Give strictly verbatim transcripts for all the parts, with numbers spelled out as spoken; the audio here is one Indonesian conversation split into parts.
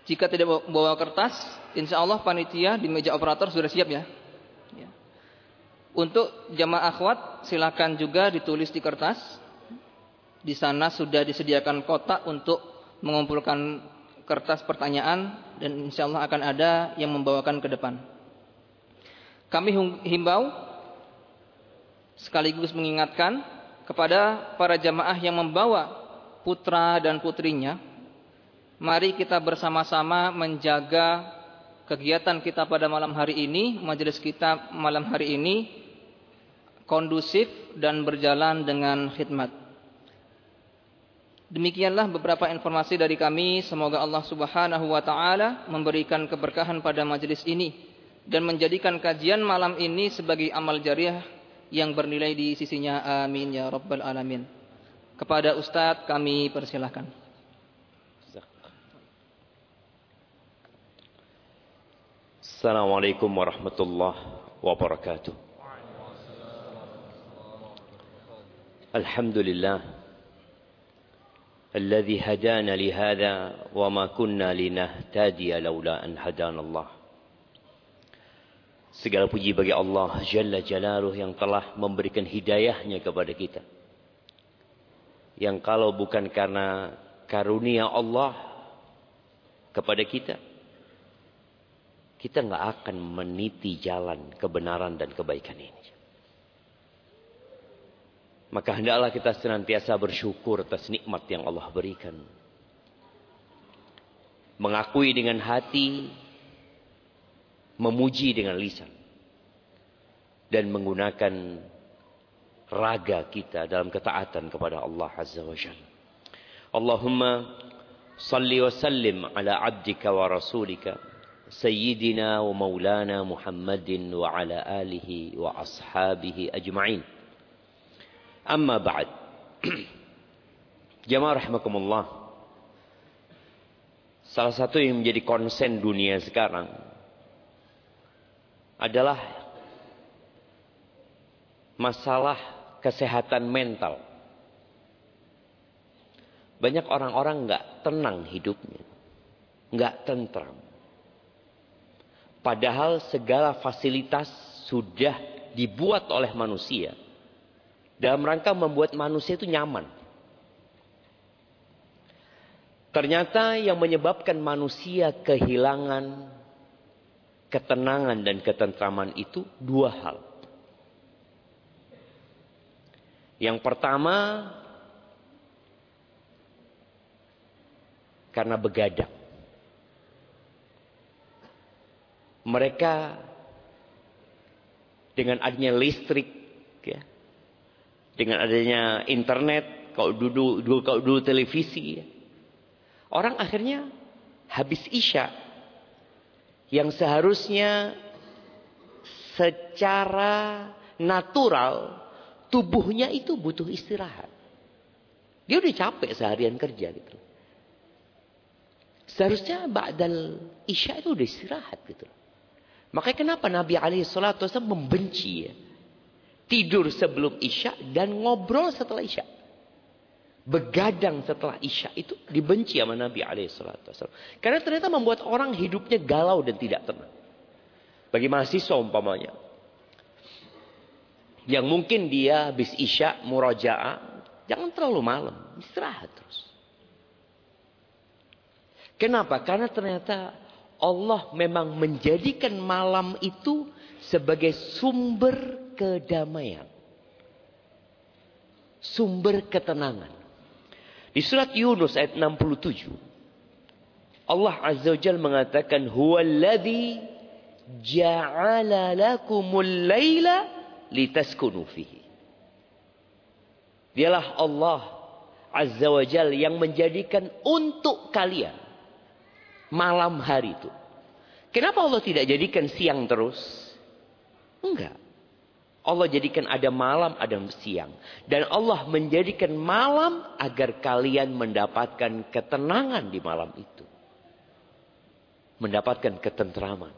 Jika tidak bawa kertas, insya Allah panitia di meja operator sudah siap ya. Ya. Untuk jamaah akhwat, silakan juga ditulis di kertas. Di sana sudah disediakan kotak untuk mengumpulkan kertas pertanyaan dan insya Allah akan ada yang membawakan ke depan. Kami himbau sekaligus mengingatkan kepada para jamaah yang membawa putra dan putrinya, mari kita bersama-sama menjaga kegiatan kita pada malam hari ini, majelis kita malam hari ini kondusif dan berjalan dengan khidmat. Demikianlah beberapa informasi dari kami. Semoga Allah Subhanahu wa taala memberikan keberkahan pada majelis ini dan menjadikan kajian malam ini sebagai amal jariah yang bernilai di sisinya. Amin ya rabbal alamin. Kepada Ustadz kami persilahkan. Assalamualaikum warahmatullahi wabarakatuh. Alhamdulillah alladzi hadana li hadza wa ma kunna linahtadiya laula an hadana Allah. Segala puji bagi Allah Jalla Jalaluh yang telah memberikan hidayahnya kepada kita. Yang kalau bukan karena karunia Allah kepada kita, kita nggak akan meniti jalan kebenaran dan kebaikan ini. Maka hendaklah kita senantiasa bersyukur atas nikmat yang Allah berikan. Mengakui dengan hati, memuji dengan lisan, dan menggunakan raga kita dalam ketaatan kepada Allah Azza wa Jalla. Allahumma salli wa sallim ala abdika wa rasulika Sayyidina wa maulana Muhammadin wa ala alihi wa ashabihi ajma'in. Amma ba'd. Jamaah rahimakumullah. Salah satu yang menjadi konsen dunia sekarang adalah masalah kesehatan mental. Banyak orang-orang enggak tenang hidupnya, enggak tentram. Padahal segala fasilitas sudah dibuat oleh manusia dalam rangka membuat manusia itu nyaman. Ternyata yang menyebabkan manusia kehilangan ketenangan dan ketentraman itu dua hal. Yang pertama, karena begadang. Mereka dengan adanya listrik, ya, dengan adanya internet, kalau dulu, dulu kalau dulu televisi, ya, orang akhirnya habis isya, yang seharusnya secara natural tubuhnya itu butuh istirahat. Dia udah capek seharian kerja gitu. Seharusnya ba'dal isya itu udah istirahat gitu. Makanya kenapa Nabi alaihi salatu wasallam membenci ya, tidur sebelum isya dan ngobrol setelah isya. Begadang setelah isya itu dibenci sama Nabi alaihi salatu wasallam. Karena ternyata membuat orang hidupnya galau dan tidak tenang. Bagi mahasiswa umpamanya, yang mungkin dia habis isya murajaah, jangan terlalu malam, istirahat terus. Kenapa? Karena ternyata Allah memang menjadikan malam itu sebagai sumber kedamaian. Sumber ketenangan. Di surat Yunus ayat enam puluh tujuh. Allah Azza wa Jalla mengatakan, Huwallazi ja'ala lakumul laila litaskunu fihi. Dialah Allah Azza wa Jalla yang menjadikan untuk kalian malam hari itu. Kenapa Allah tidak jadikan siang terus? Enggak. Allah jadikan ada malam, ada siang. Dan Allah menjadikan malam agar kalian mendapatkan ketenangan di malam itu. Mendapatkan ketentraman.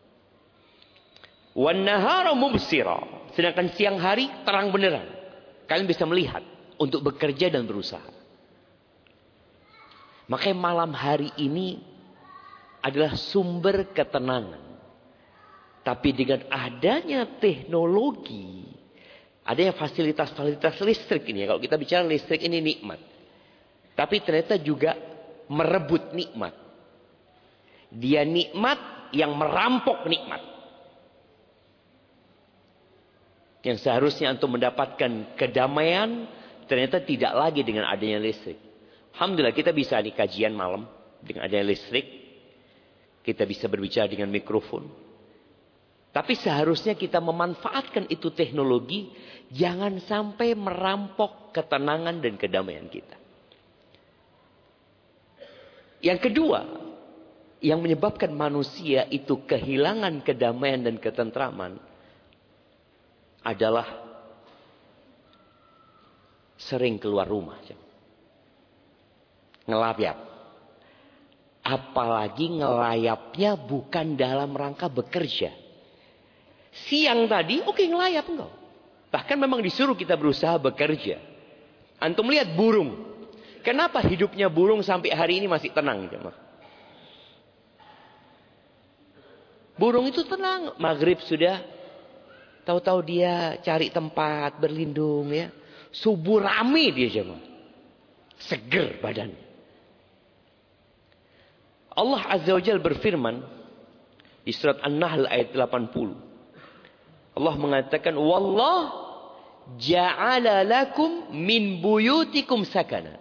Wan nahara mubsira. Sedangkan siang hari terang beneran. Kalian bisa melihat untuk bekerja dan berusaha. Makanya malam hari ini adalah sumber ketenangan. Tapi dengan adanya teknologi, adanya fasilitas-fasilitas listrik ini. Kalau kita bicara listrik ini nikmat. Tapi ternyata juga merebut nikmat. Dia nikmat yang merampok nikmat. Yang seharusnya untuk mendapatkan kedamaian, ternyata tidak lagi dengan adanya listrik. Alhamdulillah kita bisa di kajian malam dengan adanya listrik. Kita bisa berbicara dengan mikrofon. Tapi seharusnya kita memanfaatkan itu teknologi. Jangan sampai merampok ketenangan dan kedamaian kita. Yang kedua. Yang menyebabkan manusia itu kehilangan kedamaian dan ketentraman. Adalah sering keluar rumah. Ngelayap. Apalagi ngelayapnya bukan dalam rangka bekerja. Siang tadi, oke okay, ngelayap enggak. Bahkan memang disuruh kita berusaha bekerja. Antum lihat burung. Kenapa hidupnya burung sampai hari ini masih tenang? Burung itu tenang. Maghrib sudah. Tahu-tahu dia cari tempat berlindung ya. Subuh rame dia jemaah. Seger badannya. Allah Azza wa Jalla berfirman di surat An-Nahl ayat delapan puluh. Allah mengatakan, "Wallah ja'ala lakum min buyutikum sakana."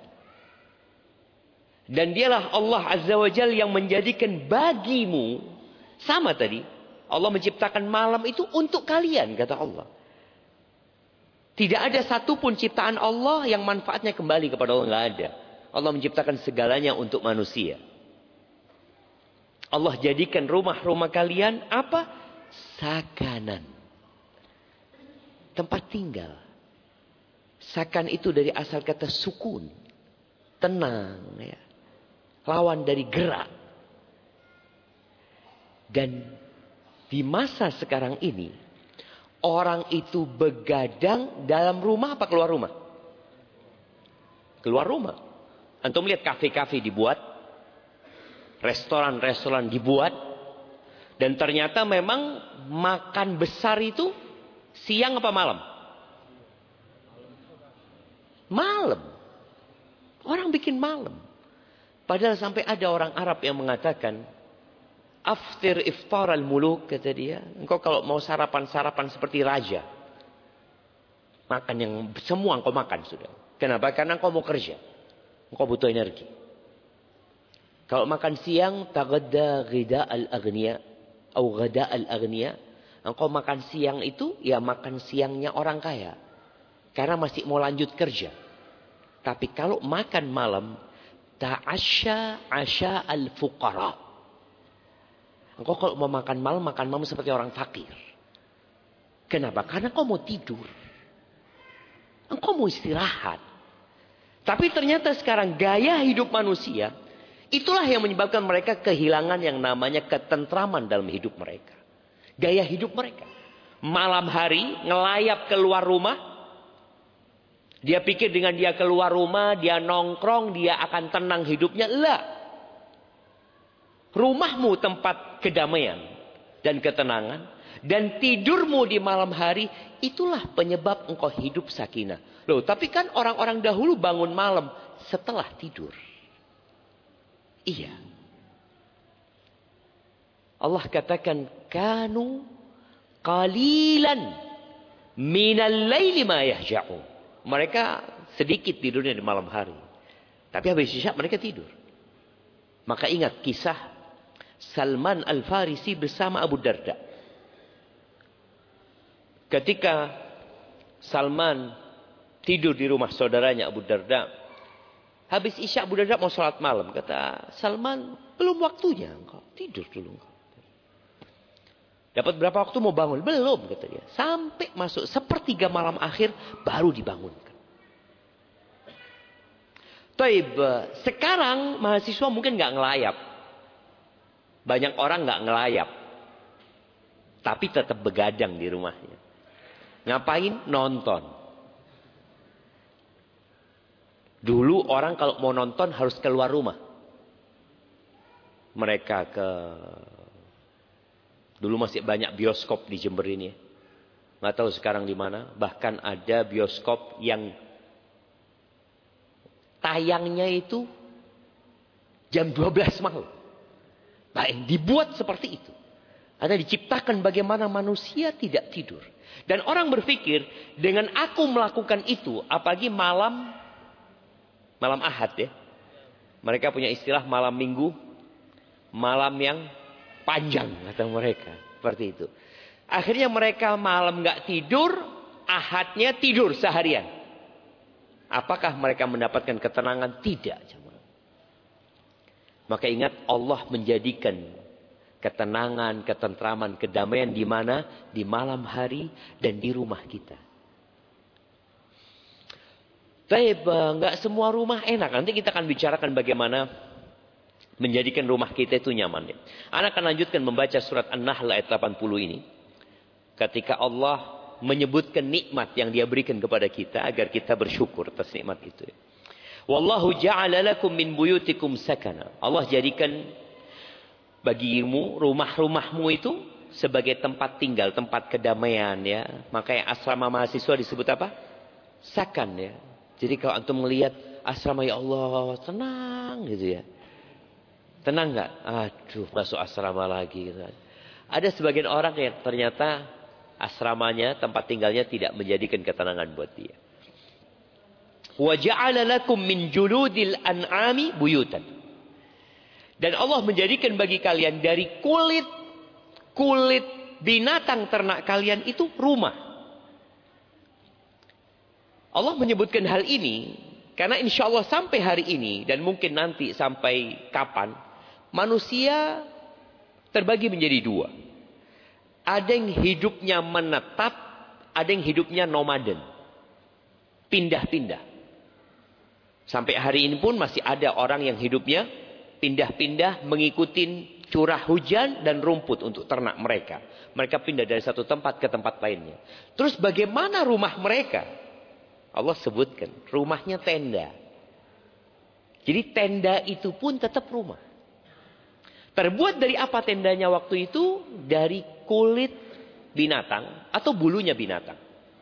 Dan dialah Allah Azza wa Jalla yang menjadikan bagimu, sama tadi, Allah menciptakan malam itu untuk kalian, kata Allah. Tidak ada satupun ciptaan Allah yang manfaatnya kembali kepada Allah. Tidak ada. Allah menciptakan segalanya untuk manusia. Allah jadikan rumah-rumah kalian apa? Sakanan. Tempat tinggal. Sakan itu dari asal kata sukun. Tenang. Ya. Lawan dari gerak. Dan di masa sekarang ini, orang itu begadang dalam rumah apa keluar rumah? Keluar rumah. Antum lihat kafe-kafe dibuat, restoran-restoran dibuat, dan ternyata memang makan besar itu siang apa malam? Malam. Orang bikin malam. Padahal sampai ada orang Arab yang mengatakan, aftir iftar al-muluk, kata dia. Engkau kalau mau sarapan-sarapan seperti raja. Makan yang semua engkau makan sudah. Kenapa? Karena engkau mau kerja. Engkau butuh energi. Kalau makan siang, tagadda ghida al-aghniya. Atau ghada al-aghniya. Engkau makan siang itu, ya makan siangnya orang kaya. Karena masih mau lanjut kerja. Tapi kalau makan malam, ta'asya asya al-fuqara. Engkau kalau mau makan malam, makan malam seperti orang fakir. Kenapa? Karena engkau mau tidur. Engkau mau istirahat. Tapi ternyata sekarang gaya hidup manusia, itulah yang menyebabkan mereka kehilangan yang namanya ketentraman dalam hidup mereka. Gaya hidup mereka. Malam hari, ngelayap keluar rumah. Dia pikir dengan dia keluar rumah, dia nongkrong, dia akan tenang hidupnya. Lah. Rumahmu tempat kedamaian dan ketenangan. Dan tidurmu di malam hari. Itulah penyebab engkau hidup sakinah. Loh, tapi kan orang-orang dahulu bangun malam setelah tidur. Iya. Allah katakan. Kanu qalilan minal laili ma yahja'un. Mereka sedikit tidurnya di malam hari. Tapi habis isya mereka tidur. Maka ingat kisah Salman Al-Farisi bersama Abu Darda. Ketika Salman tidur di rumah saudaranya Abu Darda. Habis isya Abu Darda mau sholat malam. Kata Salman, belum waktunya engkau. Tidur dulu engkau. Dapat berapa waktu mau bangun? Belum, kata dia. Sampai masuk sepertiga malam akhir baru dibangunkan. Taib, sekarang mahasiswa mungkin nggak ngelayap. Banyak orang nggak ngelayap. Tapi tetap begadang di rumahnya. Ngapain? Nonton. Dulu orang kalau mau nonton harus keluar rumah. mereka ke, dulu masih banyak bioskop di Jember ini, nggak tahu sekarang di mana. Bahkan ada bioskop yang tayangnya itu jam dua belas malam. Nah, dibuat seperti itu. Karena diciptakan bagaimana manusia tidak tidur. Dan orang berpikir, dengan aku melakukan itu, apalagi malam, malam Ahad ya. Mereka punya istilah malam Minggu, malam yang panjang kata mereka. Seperti itu. Akhirnya mereka malam nggak tidur, Ahadnya tidur seharian. Apakah mereka mendapatkan ketenangan? Tidak. Maka ingat, Allah menjadikan ketenangan, ketentraman, kedamaian di mana? Di malam hari dan di rumah kita. Tapi nggak semua rumah enak. Nanti kita akan bicarakan bagaimana menjadikan rumah kita itu nyaman. Anak akan lanjutkan membaca surat An-Nahl ayat delapan puluh ini. Ketika Allah menyebutkan nikmat yang Dia berikan kepada kita agar kita bersyukur atas nikmat itu. Wallahu ja'ala lakum min buyutikum sakana. Allah jadikan bagimu rumah-rumahmu itu sebagai tempat tinggal, tempat kedamaian ya. Makanya asrama mahasiswa disebut apa? Sakan ya. Jadi kalau antum melihat asrama, ya Allah, tenang gitu ya. Tenang nggak? Aduh, masuk asrama lagi gitu. Ada sebagian orang yang ternyata asramanya, tempat tinggalnya tidak menjadikan ketenangan buat dia. Wa ja'ala lakum min juludil an'ami buyutan. Dan Allah menjadikan bagi kalian dari kulit kulit binatang ternak kalian itu rumah. Allah menyebutkan hal ini karena insya Allah sampai hari ini dan mungkin nanti sampai kapan manusia terbagi menjadi dua. Ada yang hidupnya menetap, ada yang hidupnya nomaden. Pindah-pindah. Sampai hari ini pun masih ada orang yang hidupnya pindah-pindah mengikuti curah hujan dan rumput untuk ternak mereka. Mereka pindah dari satu tempat ke tempat lainnya. Terus bagaimana rumah mereka? Allah sebutkan, rumahnya tenda. Jadi tenda itu pun tetap rumah. Terbuat dari apa tendanya waktu itu? Dari kulit binatang atau bulunya binatang.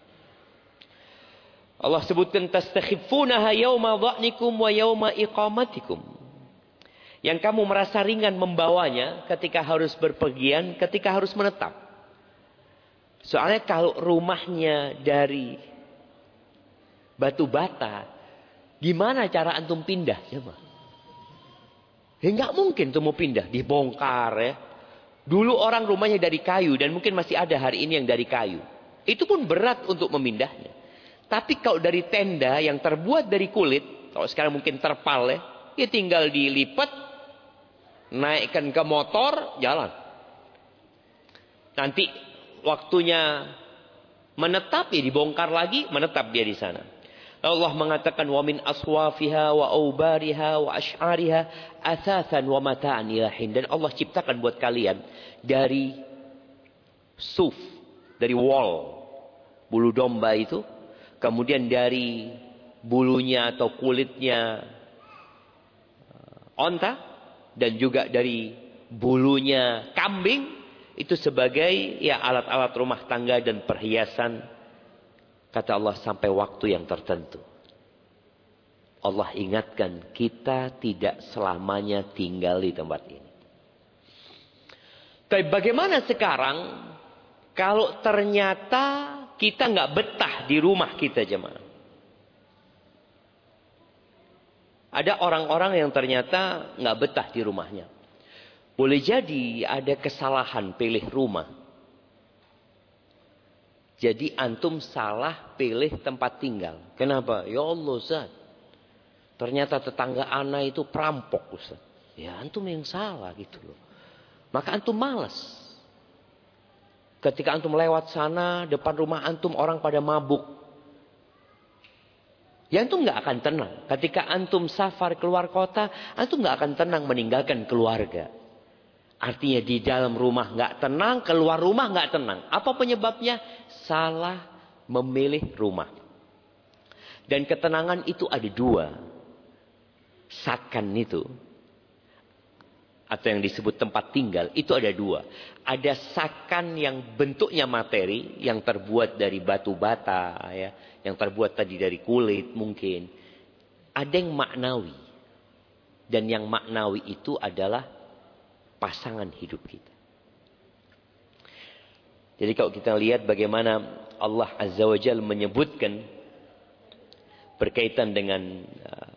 Allah sebutkan tastakhifunaha yauma dha'nikum wa yauma iqamatikum. Yang kamu merasa ringan membawanya ketika harus berpergian, ketika harus menetap. Soalnya kalau rumahnya dari batu bata, gimana cara antum pindah? Coba. Ya nggak mungkin tuh mau pindah, dibongkar ya. Dulu orang rumahnya dari kayu dan mungkin masih ada hari ini yang dari kayu. Itu pun berat untuk memindahnya. Tapi kalau dari tenda yang terbuat dari kulit, kalau sekarang mungkin terpal ya, ya tinggal dilipat, naikkan ke motor, jalan. Nanti waktunya menetap ya dibongkar lagi, menetap dia di sana. Allah mengatakan wa min aswafiha wa aubariha wa ash'ariha atsatsan wa mata'an ilahin. Dan Allah ciptakan buat kalian dari suf, dari wool, bulu domba itu, kemudian dari bulunya atau kulitnya onta, dan juga dari bulunya kambing, itu sebagai ya alat-alat rumah tangga dan perhiasan. Kata Allah sampai waktu yang tertentu. Allah ingatkan kita tidak selamanya tinggal di tempat ini. Tapi bagaimana sekarang kalau ternyata kita nggak betah di rumah kita jemaah? Ada orang-orang yang ternyata nggak betah di rumahnya. Boleh jadi ada kesalahan pilih rumah. Jadi antum salah pilih tempat tinggal. Kenapa? Ya Allah Ustaz. Ternyata tetangga ana itu perampok Ustaz. Ya antum yang salah gitu loh. Maka antum malas. Ketika antum lewat sana, depan rumah antum orang pada mabuk. Ya antum gak akan tenang. Ketika antum safar keluar kota, antum gak akan tenang meninggalkan keluarga. Artinya di dalam rumah gak tenang, keluar rumah gak tenang. Apa penyebabnya? Salah memilih rumah. Dan ketenangan itu ada dua. Sakan itu atau yang disebut tempat tinggal, itu ada dua. Ada sakan yang bentuknya materi, yang terbuat dari batu bata, ya, yang terbuat tadi dari kulit mungkin. Ada yang maknawi. Dan yang maknawi itu adalah pasangan hidup kita. Jadi kalau kita lihat bagaimana Allah Azza wa Jalla menyebutkan berkaitan dengan uh,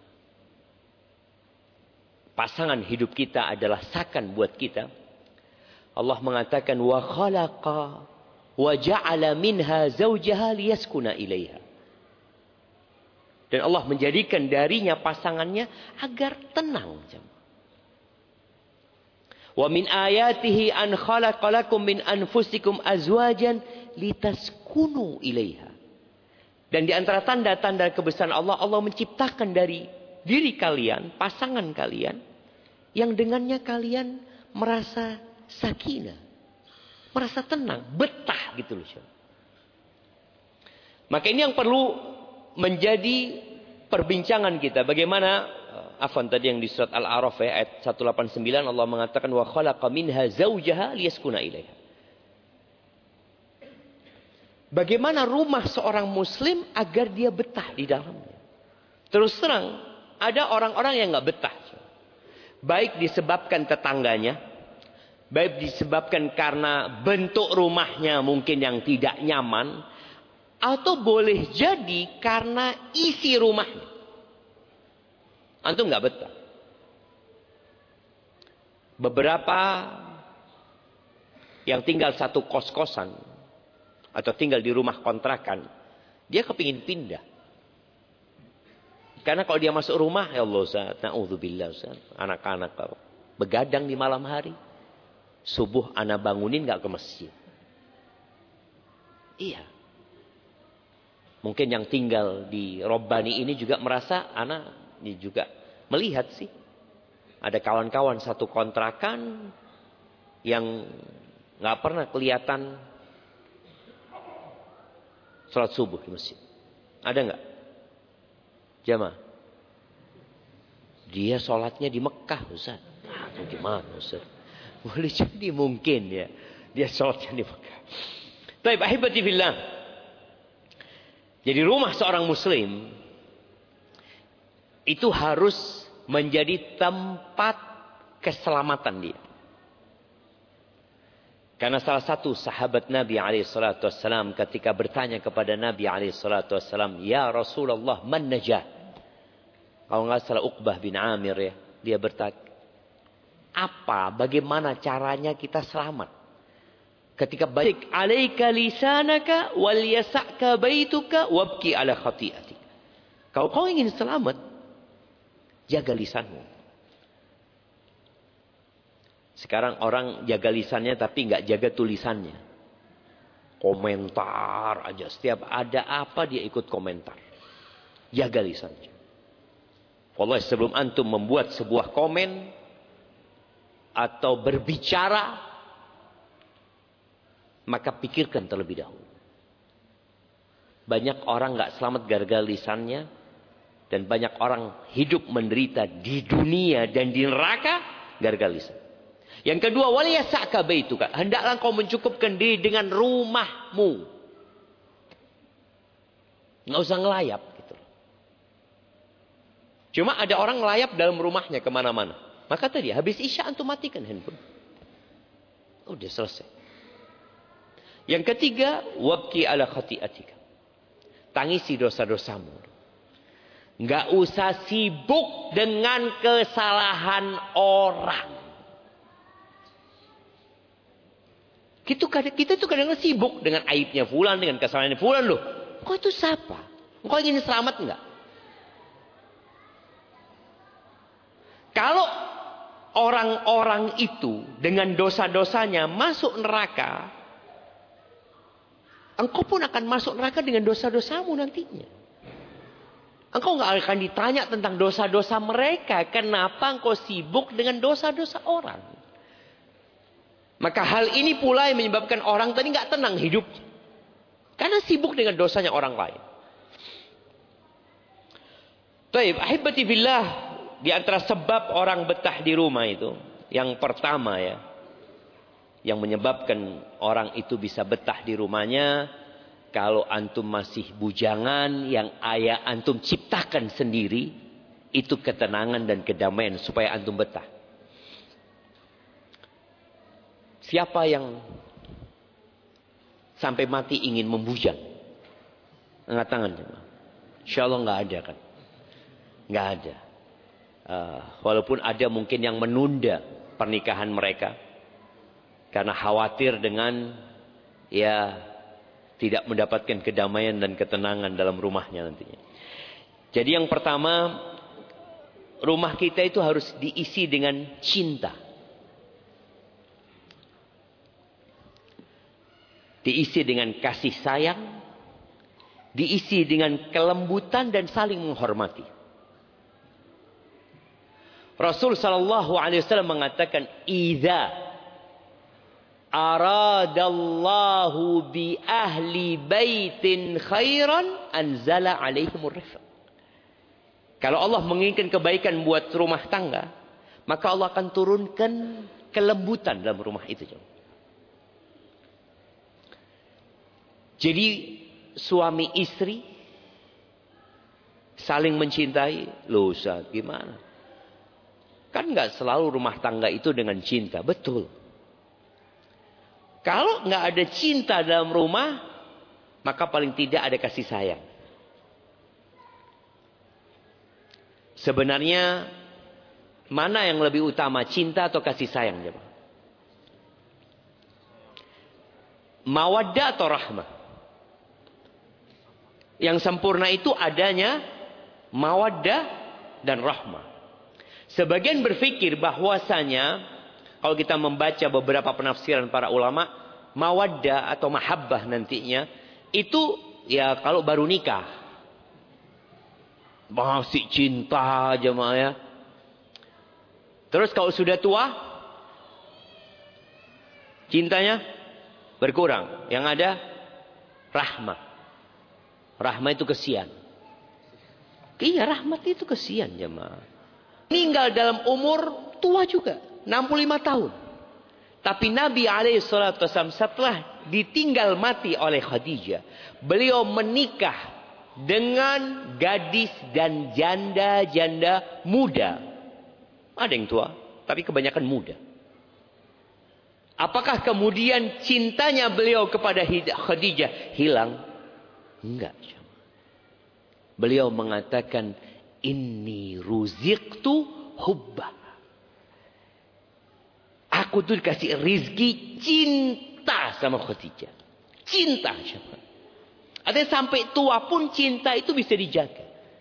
pasangan hidup kita adalah sakan buat kita. Allah mengatakan wa khalaqa wa ja'ala minha zawjaha liyaskuna ilaiha. Dan Allah menjadikan darinya pasangannya agar tenang. Wa min ayatihi an khalaqalakum min anfusikum azwajan litaskunu ilaiha. Dan di antara tanda-tanda kebesaran Allah, Allah menciptakan dari diri kalian, pasangan kalian, yang dengannya kalian merasa sakinah, merasa tenang, betah gitu loh. Maka ini yang perlu menjadi perbincangan kita. Bagaimana, afwan tadi yang di surat Al-A'raf ya, ayat seratus delapan puluh sembilan Allah mengatakan wa khalaqa minha zawjaha liyaskuna ilaiha. Bagaimana rumah seorang muslim agar dia betah di dalamnya. Terus terang, ada orang-orang yang nggak betah. Baik disebabkan tetangganya, baik disebabkan karena bentuk rumahnya mungkin yang tidak nyaman, atau boleh jadi karena isi rumahnya. Antum nggak betah. Beberapa yang tinggal satu kos-kosan atau tinggal di rumah kontrakan, dia kepingin pindah. Karena kalau dia masuk rumah, ya Allah Ustaz, na'udzubillah Ustaz, anak-anak begadang di malam hari, subuh anak bangunin gak ke masjid. Iya. Mungkin yang tinggal di Robbani ini juga merasa, anak ini juga melihat sih. Ada kawan-kawan satu kontrakan yang gak pernah kelihatan sholat subuh di masjid. Ada gak? Jamaah. Dia sholatnya di Mekah, Ustaz. Ah, gimana, Ustaz? Boleh jadi mungkin ya. Dia sholatnya di Mekah. Baik, ahibati fillah. Jadi rumah seorang muslim itu harus menjadi tempat keselamatan dia. Karena salah satu sahabat Nabi alaihi salatu wassalam ketika bertanya kepada Nabi alaihi salatu wassalam, "Ya Rasulullah, man najah?" Kalau nggak salah Uqbah bin Amir ya, dia bertanya, apa, bagaimana caranya kita selamat? Ketika baik, alaika lisanaka wal yasa'ka baituka wabki ala khati'atik. Kalau kau ingin selamat, jaga lisanmu. Sekarang orang jaga lisannya tapi nggak jaga tulisannya. Komentar aja, setiap ada apa dia ikut komentar. Jaga lisannya. Wallahi, sebelum antum membuat sebuah komen atau berbicara, maka pikirkan terlebih dahulu. Banyak orang nggak selamat gara-gara lisannya, dan banyak orang hidup menderita di dunia dan di neraka gara-gara lisan. Yang kedua, waliyasa'ka baituka, hendaklah kau mencukupkan diri dengan rumahmu. Nggak usah ngelayap. Cuma ada orang ngelayap dalam rumahnya kemana-mana. Maka tadi habis isya antum matikan handphone. Udah selesai. Yang ketiga, wabki ala khati'atika. Tangisi dosa-dosamu. Nggak usah sibuk dengan kesalahan orang. Kita kadang kita tuh kadang sibuk dengan aibnya fulan, dengan kesalahannya fulan loh. Kau itu siapa? Kau ingin selamat enggak? Kalau orang-orang itu dengan dosa-dosanya masuk neraka, engkau pun akan masuk neraka dengan dosa-dosamu nantinya. Engkau nggak akan ditanya tentang dosa-dosa mereka. Kenapa engkau sibuk dengan dosa-dosa orang? Maka hal ini pula yang menyebabkan orang tadi nggak tenang hidup. Karena sibuk dengan dosanya orang lain. Taib, ahibati billah. Di antara sebab orang betah di rumah itu, Yang pertama ya, yang menyebabkan orang itu bisa betah di rumahnya, kalau antum masih bujangan yang ayah antum ciptakan sendiri, itu ketenangan dan kedamaian supaya antum betah. Siapa yang sampai mati ingin membujang? Angkat tangan. Insya Allah nggak ada kan? Nggak ada. Uh, walaupun ada mungkin yang menunda pernikahan mereka karena khawatir dengan ya tidak mendapatkan kedamaian dan ketenangan dalam rumahnya nantinya. Jadi yang pertama, rumah kita itu harus diisi dengan cinta. Diisi dengan kasih sayang, diisi dengan kelembutan dan saling menghormati. Rasul sallallahu alaihi wasallam mengatakan, "Idza aradallahu bi ahli baitin khairan anzala alaihimur rifq." Kalau Allah menginginkan kebaikan buat rumah tangga, maka Allah akan turunkan kelembutan dalam rumah itu. Jadi suami istri saling mencintai. Loh Ustaz, gimana? Kan nggak selalu rumah tangga itu dengan cinta. Betul. Kalau nggak ada cinta dalam rumah, maka paling tidak ada kasih sayang. Sebenarnya mana yang lebih utama, cinta atau kasih sayang? Mawaddah atau rahmah? Yang sempurna itu adanya mawaddah dan rahmah. Sebagian berpikir bahwasanya kalau kita membaca beberapa penafsiran para ulama, mawaddah atau mahabbah nantinya itu ya kalau baru nikah. Masih cinta jemaah ya. Terus kalau sudah tua, cintanya berkurang. Yang ada rahmah. Rahmah itu kesian. Iya, rahmat itu kesian jemaah. Meninggal dalam umur tua juga, enam puluh lima tahun. Tapi Nabi alaihi salatu wasallam setelah ditinggal mati oleh Khadijah, beliau menikah dengan gadis dan janda-janda muda. Ada yang tua, tapi kebanyakan muda. Apakah kemudian cintanya beliau kepada Khadijah hilang? Enggak. Beliau mengatakan, "Inni ruziqtu hubba." Aku tuh dikasih rizki cinta sama Khadijah. Cinta. Artinya sampai tua pun cinta itu bisa dijaga.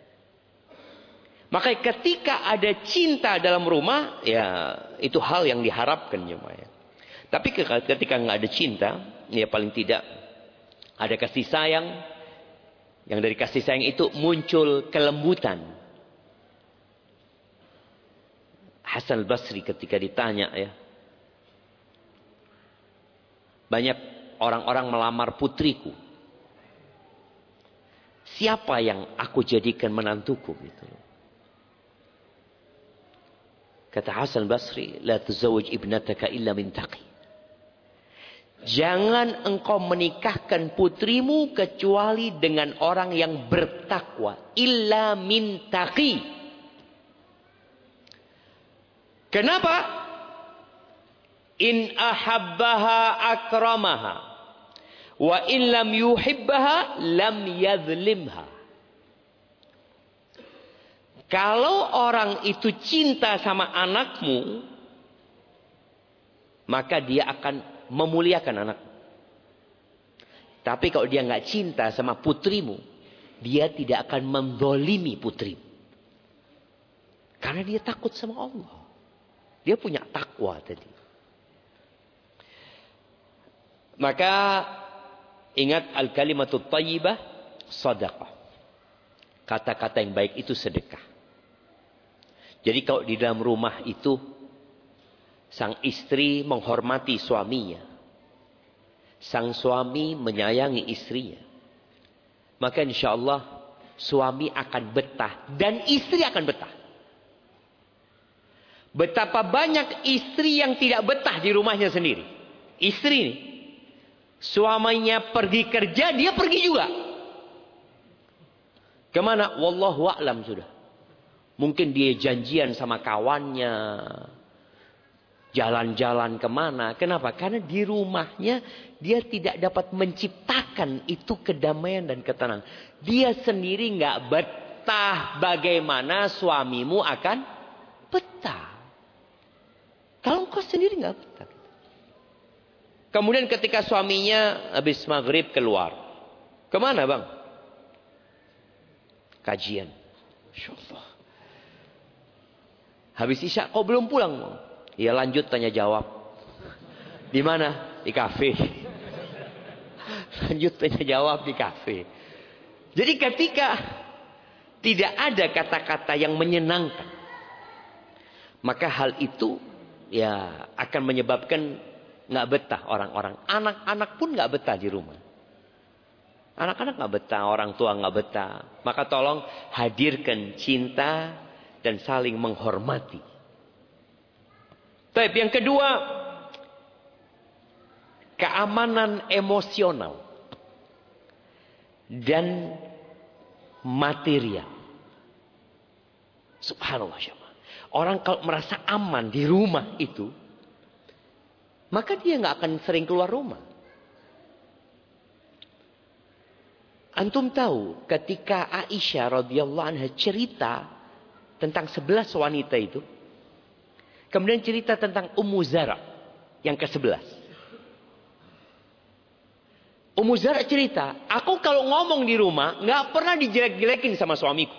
Maka ketika ada cinta dalam rumah, ya itu hal yang diharapkan jemaah. Tapi ketika nggak ada cinta, ya paling tidak ada kasih sayang. Yang dari kasih sayang itu muncul kelembutan. Hasan al-Basri ketika ditanya ya, banyak orang-orang melamar putriku, siapa yang aku jadikan menantuku gitu. Kata Hasan al-Basri, la tuzawwij ibnataka illa min taqi. Jangan engkau menikahkan putrimu kecuali dengan orang yang bertakwa, illa min taqi. Kenapa? In ahabbaha akramaha wa in lam yuhibbaha lam yadhlimha. Kalau orang itu cinta sama anakmu, maka dia akan memuliakan anakmu. Tapi kalau dia nggak cinta sama putrimu, dia tidak akan menzalimi putrimu. Karena dia takut sama Allah. Dia punya takwa tadi. Maka ingat al-kalimatut thayyibah shadaqah. Kata-kata yang baik itu sedekah. Jadi kalau di dalam rumah itu sang istri menghormati suaminya, sang suami menyayangi istrinya, maka insya Allah suami akan betah dan istri akan betah. Betapa banyak istri yang tidak betah di rumahnya sendiri. Istri ini, suaminya pergi kerja, dia pergi juga. Kemana? Wallahu a'lam sudah. Mungkin dia janjian sama kawannya. Jalan-jalan kemana. Kenapa? Karena di rumahnya dia tidak dapat menciptakan itu kedamaian dan ketenangan. Dia sendiri nggak betah. Bagaimana suamimu akan betah? Kalau engkau sendiri nggak betah. Kemudian ketika suaminya habis maghrib keluar. Kemana bang? Kajian. Masya Allah. Habis isya kau belum pulang? Ya lanjut tanya jawab. Di mana? Di kafe. Lanjut tanya jawab di kafe. Jadi ketika tidak ada kata-kata yang menyenangkan, maka hal itu ya akan menyebabkan nggak betah orang-orang. Anak-anak pun nggak betah di rumah. Anak-anak nggak betah, orang tua nggak betah. Maka tolong hadirkan cinta dan saling menghormati. Tapi yang kedua, keamanan emosional dan material. Subhanallah. Orang kalau merasa aman di rumah itu, maka dia nggak akan sering keluar rumah. Antum tahu ketika Aisyah radhiyallahu anha cerita tentang sebelas wanita itu, kemudian cerita tentang Ummu Zara yang ke sebelas. Ummu Zara cerita, aku kalau ngomong di rumah nggak pernah dijelek-jelekin sama suamiku,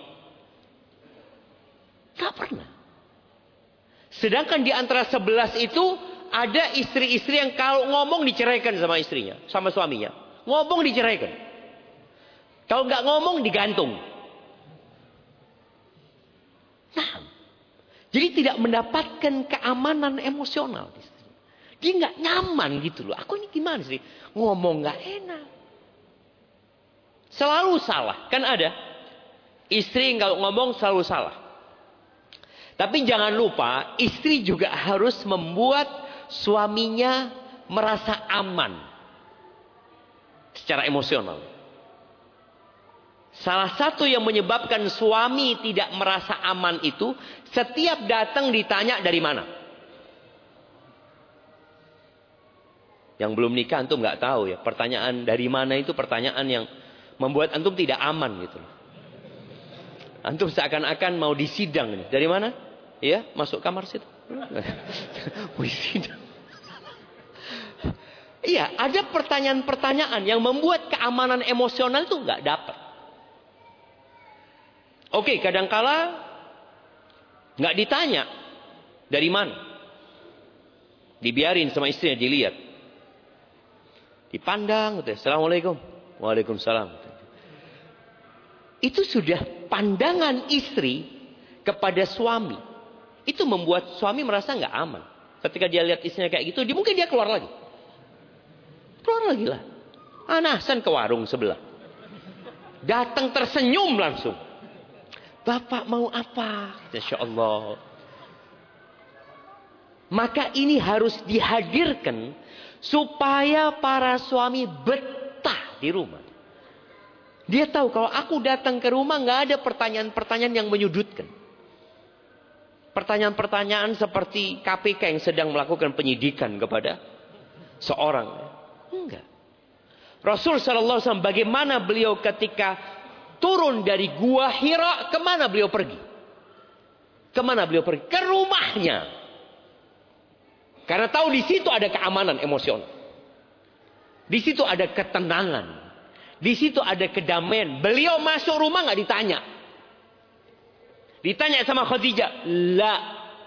nggak pernah. Sedangkan di antara sebelas itu ada istri-istri yang kalau ngomong diceraikan sama istrinya, sama suaminya. Ngomong diceraikan. Kalau nggak ngomong digantung. Nah, jadi tidak mendapatkan keamanan emosional. Dia nggak nyaman gitu loh. Aku ini gimana sih? Ngomong nggak enak. Selalu salah. Kan ada. Istri kalau ngomong selalu salah. Tapi jangan lupa, istri juga harus membuat suaminya merasa aman. Secara emosional. Salah satu yang menyebabkan suami tidak merasa aman itu, setiap datang ditanya dari mana. Yang belum nikah antum nggak tahu ya, pertanyaan dari mana itu pertanyaan yang membuat antum tidak aman gitu. Antum seakan-akan mau disidang nih. Dari mana? Ya, masuk kamar situ. Mau disidang. Iya, ada pertanyaan-pertanyaan yang membuat keamanan emosional itu nggak dapat. Oke, kadangkala nggak ditanya dari mana, dibiarin sama istrinya dilihat, dipandang, gitu. Assalamualaikum, waalaikumsalam. Itu sudah pandangan istri kepada suami, itu membuat suami merasa nggak aman. Ketika dia lihat istrinya kayak gitu, dia mungkin dia keluar lagi, keluar lagi lah. Anasan ke warung sebelah, datang tersenyum langsung. Bapak mau apa? Insya Allah. Maka ini harus dihadirkan supaya para suami betah di rumah. Dia tahu kalau aku datang ke rumah nggak ada pertanyaan-pertanyaan yang menyudutkan. Pertanyaan-pertanyaan seperti K P K yang sedang melakukan penyidikan kepada seorang. Enggak. Rasul Shallallahu Alaihi Wasallam bagaimana beliau ketika turun dari gua Hira, kemana beliau pergi? Kemana beliau pergi? Ke rumahnya. Karena tahu di situ ada keamanan emosional. Di situ ada ketenangan. Di situ ada kedamaian. Beliau masuk rumah nggak ditanya. Ditanya sama Khadijah, la.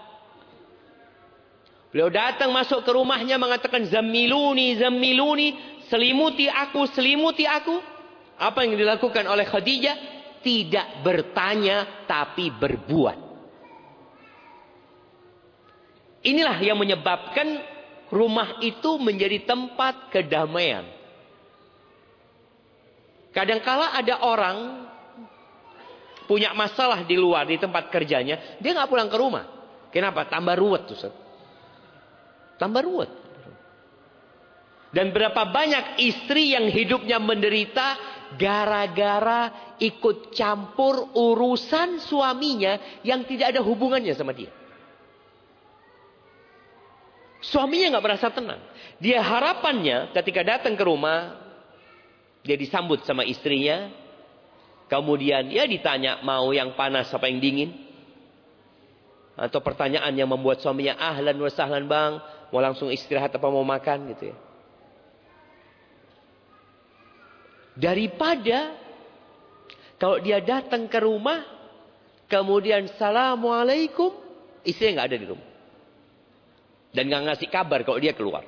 Beliau datang masuk ke rumahnya mengatakan zammiluni, zammiluni, selimuti aku, selimuti aku. Apa yang dilakukan oleh Khadijah? Tidak bertanya tapi berbuat. Inilah yang menyebabkan rumah itu menjadi tempat kedamaian. Kadangkala ada orang punya masalah di luar di tempat kerjanya, dia nggak pulang ke rumah. Kenapa? Tambah ruwet, Ustaz. Tambah ruwet. Dan berapa banyak istri yang hidupnya menderita gara-gara ikut campur urusan suaminya yang tidak ada hubungannya sama dia. Suaminya nggak merasa tenang. Dia harapannya ketika datang ke rumah, dia disambut sama istrinya. Kemudian ya ditanya mau yang panas apa yang dingin. Atau pertanyaan yang membuat suaminya ahlan wa sahlan bang. Mau langsung istirahat apa mau makan gitu ya. Daripada kalau dia datang ke rumah. Kemudian assalamualaikum. Istrinya nggak ada di rumah. Dan nggak ngasih kabar kalau dia keluar.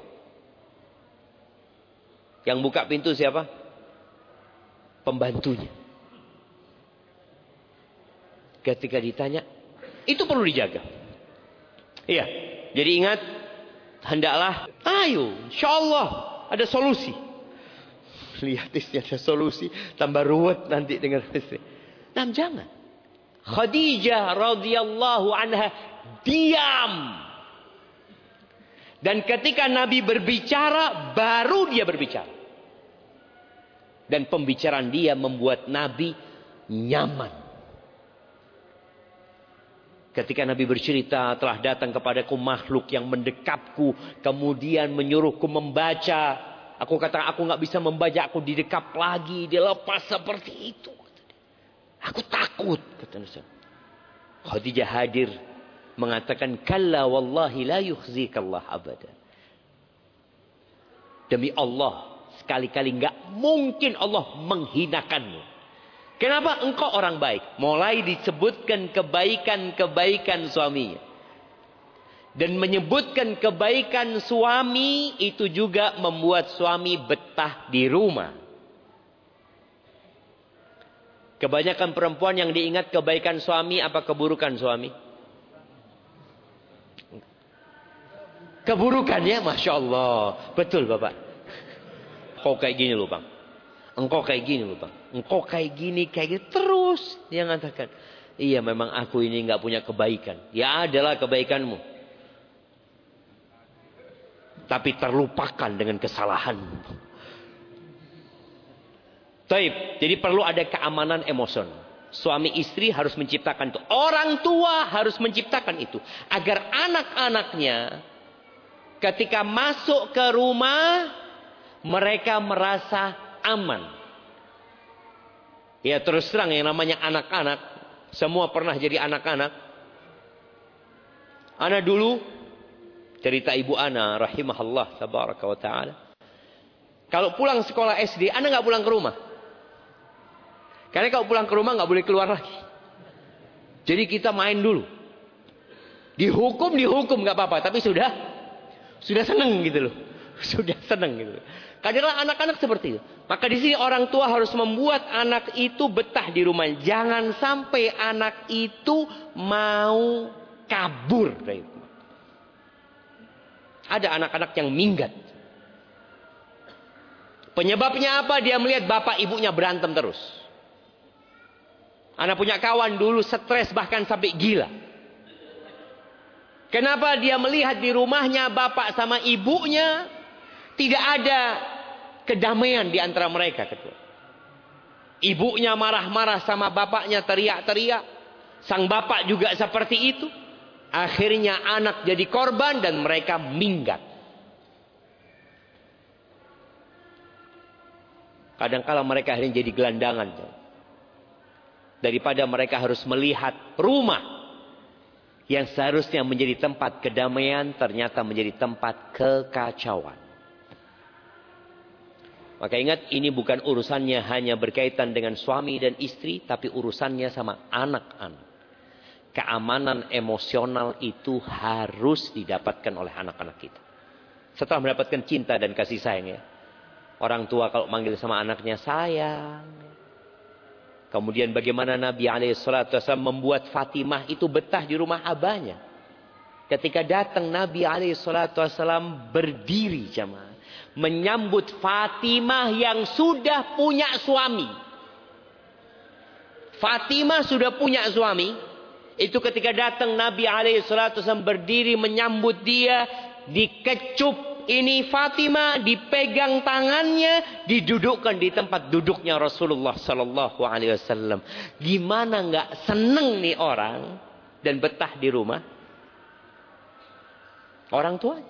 Yang buka pintu siapa? Pembantunya. Ketika ditanya, itu perlu dijaga. Iya. Jadi ingat, hendaklah, ayo, insya Allah ada solusi. Lihat istri ada solusi, tambah ruwet nanti dengan istri. Nah, jangan. Khadijah radhiyallahu anha diam. Dan ketika Nabi berbicara, baru dia berbicara. Dan pembicaraan dia membuat Nabi nyaman. Ketika Nabi bercerita, telah datang kepadaku makhluk yang mendekapku, kemudian menyuruhku membaca. Aku kata, aku nggak bisa membaca, aku didekap lagi, dilepas seperti itu. Aku takut, kata Nabi. Khadijah hadir, mengatakan, kalla wallahi la yukhzikallah abada. Demi Allah, sekali-kali nggak mungkin Allah menghinakanmu. Kenapa? Engkau orang baik. Mulai disebutkan kebaikan-kebaikan suaminya. Dan menyebutkan kebaikan suami itu juga membuat suami betah di rumah. Kebanyakan perempuan yang diingat kebaikan suami apa keburukan suami? Keburukan ya, Masya Allah. Betul Bapak. Kau kayak gini loh Bang. Engkau kayak gini loh Bang. Engkau kayak gini, kayak gini. Terus dia mengatakan. Iya memang aku ini gak punya kebaikan. Ya adalah kebaikanmu. Tapi terlupakan dengan kesalahanmu. Taib. Jadi perlu ada keamanan emosional. Suami istri harus menciptakan itu. Orang tua harus menciptakan itu. Agar anak-anaknya ketika masuk ke rumah, mereka merasa aman. Ya terus terang yang namanya anak-anak. Semua pernah jadi anak-anak. Ana dulu. Cerita ibu Ana. Rahimahullah. Tabaraka wa ta'ala. Kalau pulang sekolah S D. Ana gak pulang ke rumah. Karena kalau pulang ke rumah gak boleh keluar lagi. Jadi kita main dulu. Dihukum, dihukum gak apa-apa. Tapi sudah. Sudah seneng gitu loh. Sudah seneng gitu. Kadang anak-anak seperti itu. Maka di sini orang tua harus membuat anak itu betah di rumah. Jangan sampai anak itu mau kabur dari rumah. Ada anak-anak yang minggat. Penyebabnya apa? Dia melihat bapak ibunya berantem terus. Anak punya kawan dulu stres bahkan sampai gila. Kenapa dia melihat di rumahnya bapak sama ibunya tidak ada kedamaian di antara mereka. Ibunya marah-marah sama bapaknya, teriak-teriak. Sang bapak juga seperti itu. Akhirnya anak jadi korban dan mereka minggat. Kadang-kala mereka akhirnya jadi gelandangan. Daripada mereka harus melihat rumah yang seharusnya menjadi tempat kedamaian, ternyata menjadi tempat kekacauan. Maka ingat, ini bukan urusannya hanya berkaitan dengan suami dan istri, tapi urusannya sama anak-anak. Keamanan emosional itu harus didapatkan oleh anak-anak kita. Setelah mendapatkan cinta dan kasih sayang ya. Orang tua kalau manggil sama anaknya sayang. Kemudian bagaimana Nabi alaihi salatu wasallam membuat Fatimah itu betah di rumah abahnya. Ketika datang Nabi alaihi salatu wasallam berdiri jamaah. Menyambut Fatimah yang sudah punya suami. Fatimah sudah punya suami. Itu ketika datang Nabi alaihi salatu wasallam berdiri menyambut dia, dikecup ini Fatimah, dipegang tangannya, didudukkan di tempat duduknya Rasulullah sallallahu alaihi wasallam. Gimana nggak seneng nih orang dan betah di rumah? Orang tua,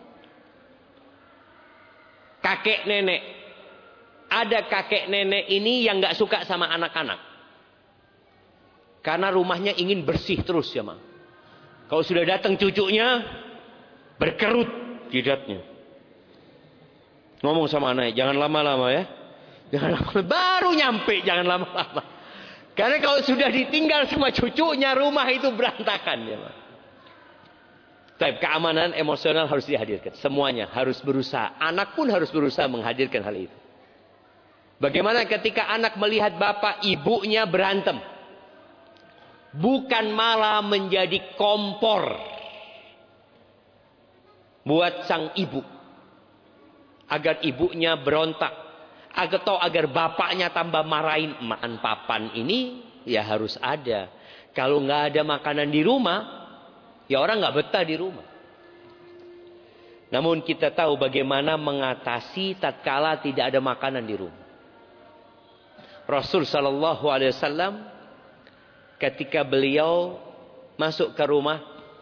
kakek nenek. Ada kakek nenek ini yang nggak suka sama anak-anak. Karena rumahnya ingin bersih terus ya, Ma. Kalau sudah datang cucunya, berkerut jidatnya. Ngomong sama anaknya, jangan lama-lama ya. Jangan lama-lama. Baru nyampe, jangan lama-lama. Karena kalau sudah ditinggal sama cucunya, rumah itu berantakan ya, Ma. Tapi keamanan emosional harus dihadirkan. Semuanya harus berusaha. Anak pun harus berusaha menghadirkan hal itu. Bagaimana ketika anak melihat bapak ibunya berantem? Bukan malah menjadi kompor buat sang ibu, agar ibunya berontak, atau agar bapaknya tambah marahin. Makan papan ini ya harus ada. Kalau nggak ada makanan di rumah, ya orang nggak betah di rumah. Namun kita tahu bagaimana mengatasi tatkala tidak ada makanan di rumah. Rasul Shallallahu Alaihi Wasallam ketika beliau masuk ke rumah,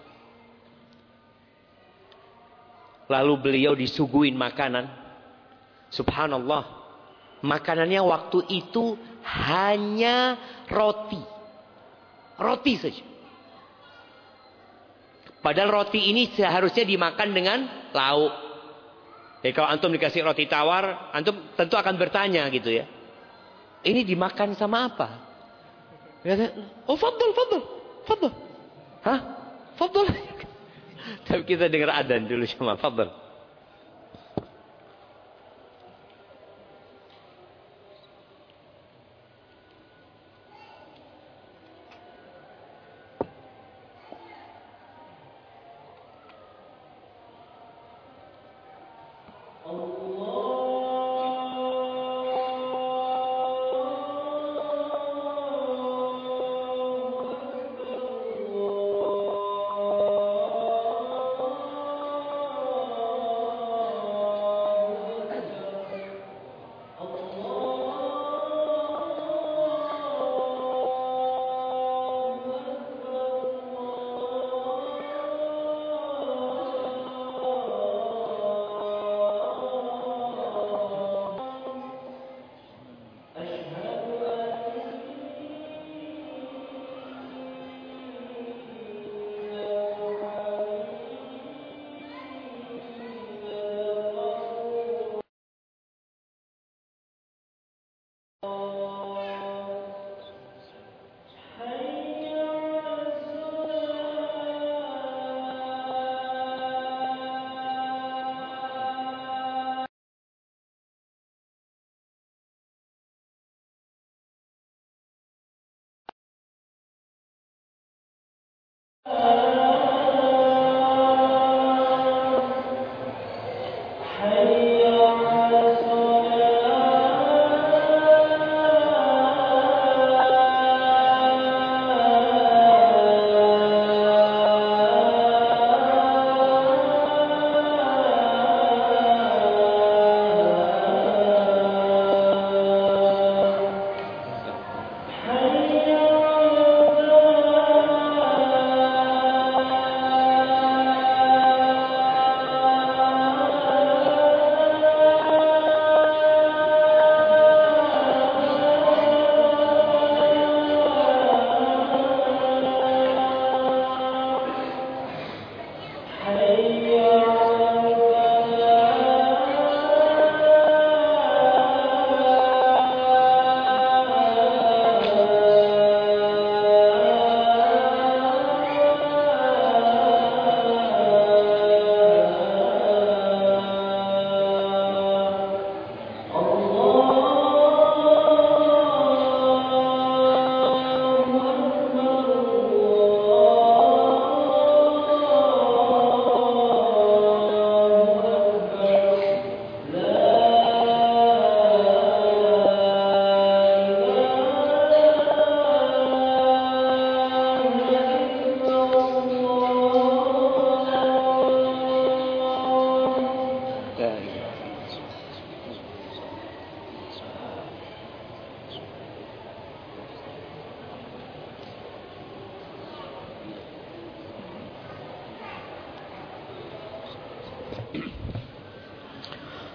lalu beliau disuguhin makanan. Subhanallah, makanannya waktu itu hanya roti. Roti saja. Padahal roti ini seharusnya dimakan dengan lauk. Jadi kalau antum dikasih roti tawar, antum tentu akan bertanya gitu ya. Ini dimakan sama apa? Kata, oh fadl, fadl, fadl. Hah? Fadl. Tapi kita dengar adzan dulu sama fadl.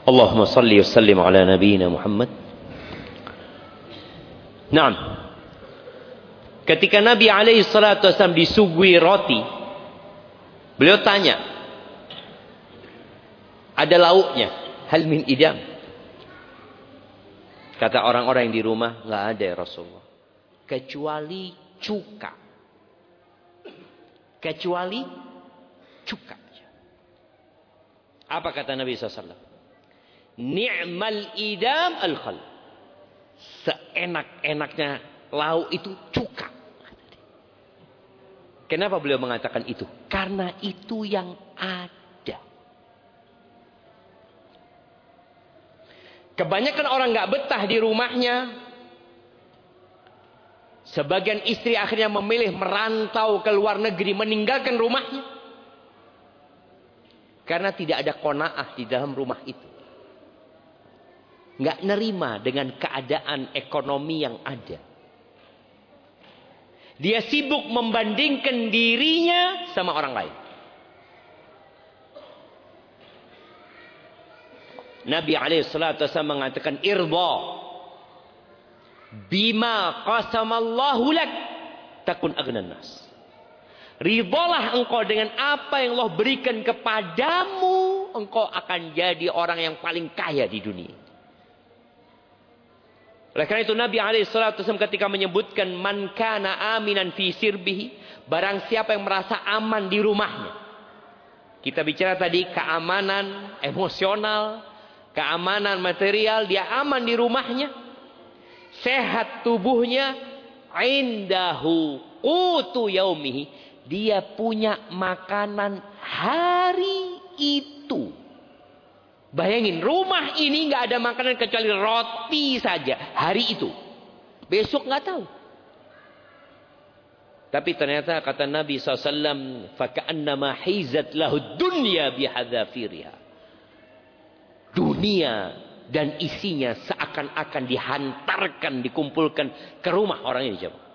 Allahumma salli wa sallim ala nabiyyina Muhammad. Naam. Ketika Nabi alaihi salatu wasallam disuguhi roti, beliau tanya, ada lauknya? Hal min idam? Kata orang-orang yang di rumah, enggak ada ya Rasulullah. Kecuali cuka. Kecuali cuka. Apa kata Nabi sallallahu alaihi wasallam? Ni'mal idam al-khal. Seenak-enaknya lauk itu cuka. Kenapa beliau mengatakan itu? Karena itu yang ada. Kebanyakan orang nggak betah di rumahnya. Sebagian istri akhirnya memilih merantau ke luar negeri, meninggalkan rumahnya. Karena tidak ada qanaah di dalam rumah itu. Nggak nerima dengan keadaan ekonomi yang ada. Dia sibuk membandingkan dirinya sama orang lain. Nabi alaihi salatu wasallam mengatakan irda bima qasamallahu lak takun aghnan nas. Ridalah engkau dengan apa yang Allah berikan kepadamu, engkau akan jadi orang yang paling kaya di dunia. Oleh karena itu Nabi alaihi salatu wasallam ketika menyebutkan man kana aminan fi sirbihi, barang siapa yang merasa aman di rumahnya. Kita bicara tadi keamanan emosional, keamanan material, dia aman di rumahnya. Sehat tubuhnya, indahu qutu yaumihi, dia punya makanan hari itu. Bayangin, rumah ini nggak ada makanan kecuali roti saja hari itu. Besok nggak tahu. Tapi ternyata kata Nabi sallallahu alaihi wasallam, "Faka'annama hizat lahu dunya bihadzafiriha." Dunia dan isinya seakan-akan dihantarkan, dikumpulkan ke rumah orang ini. Coba.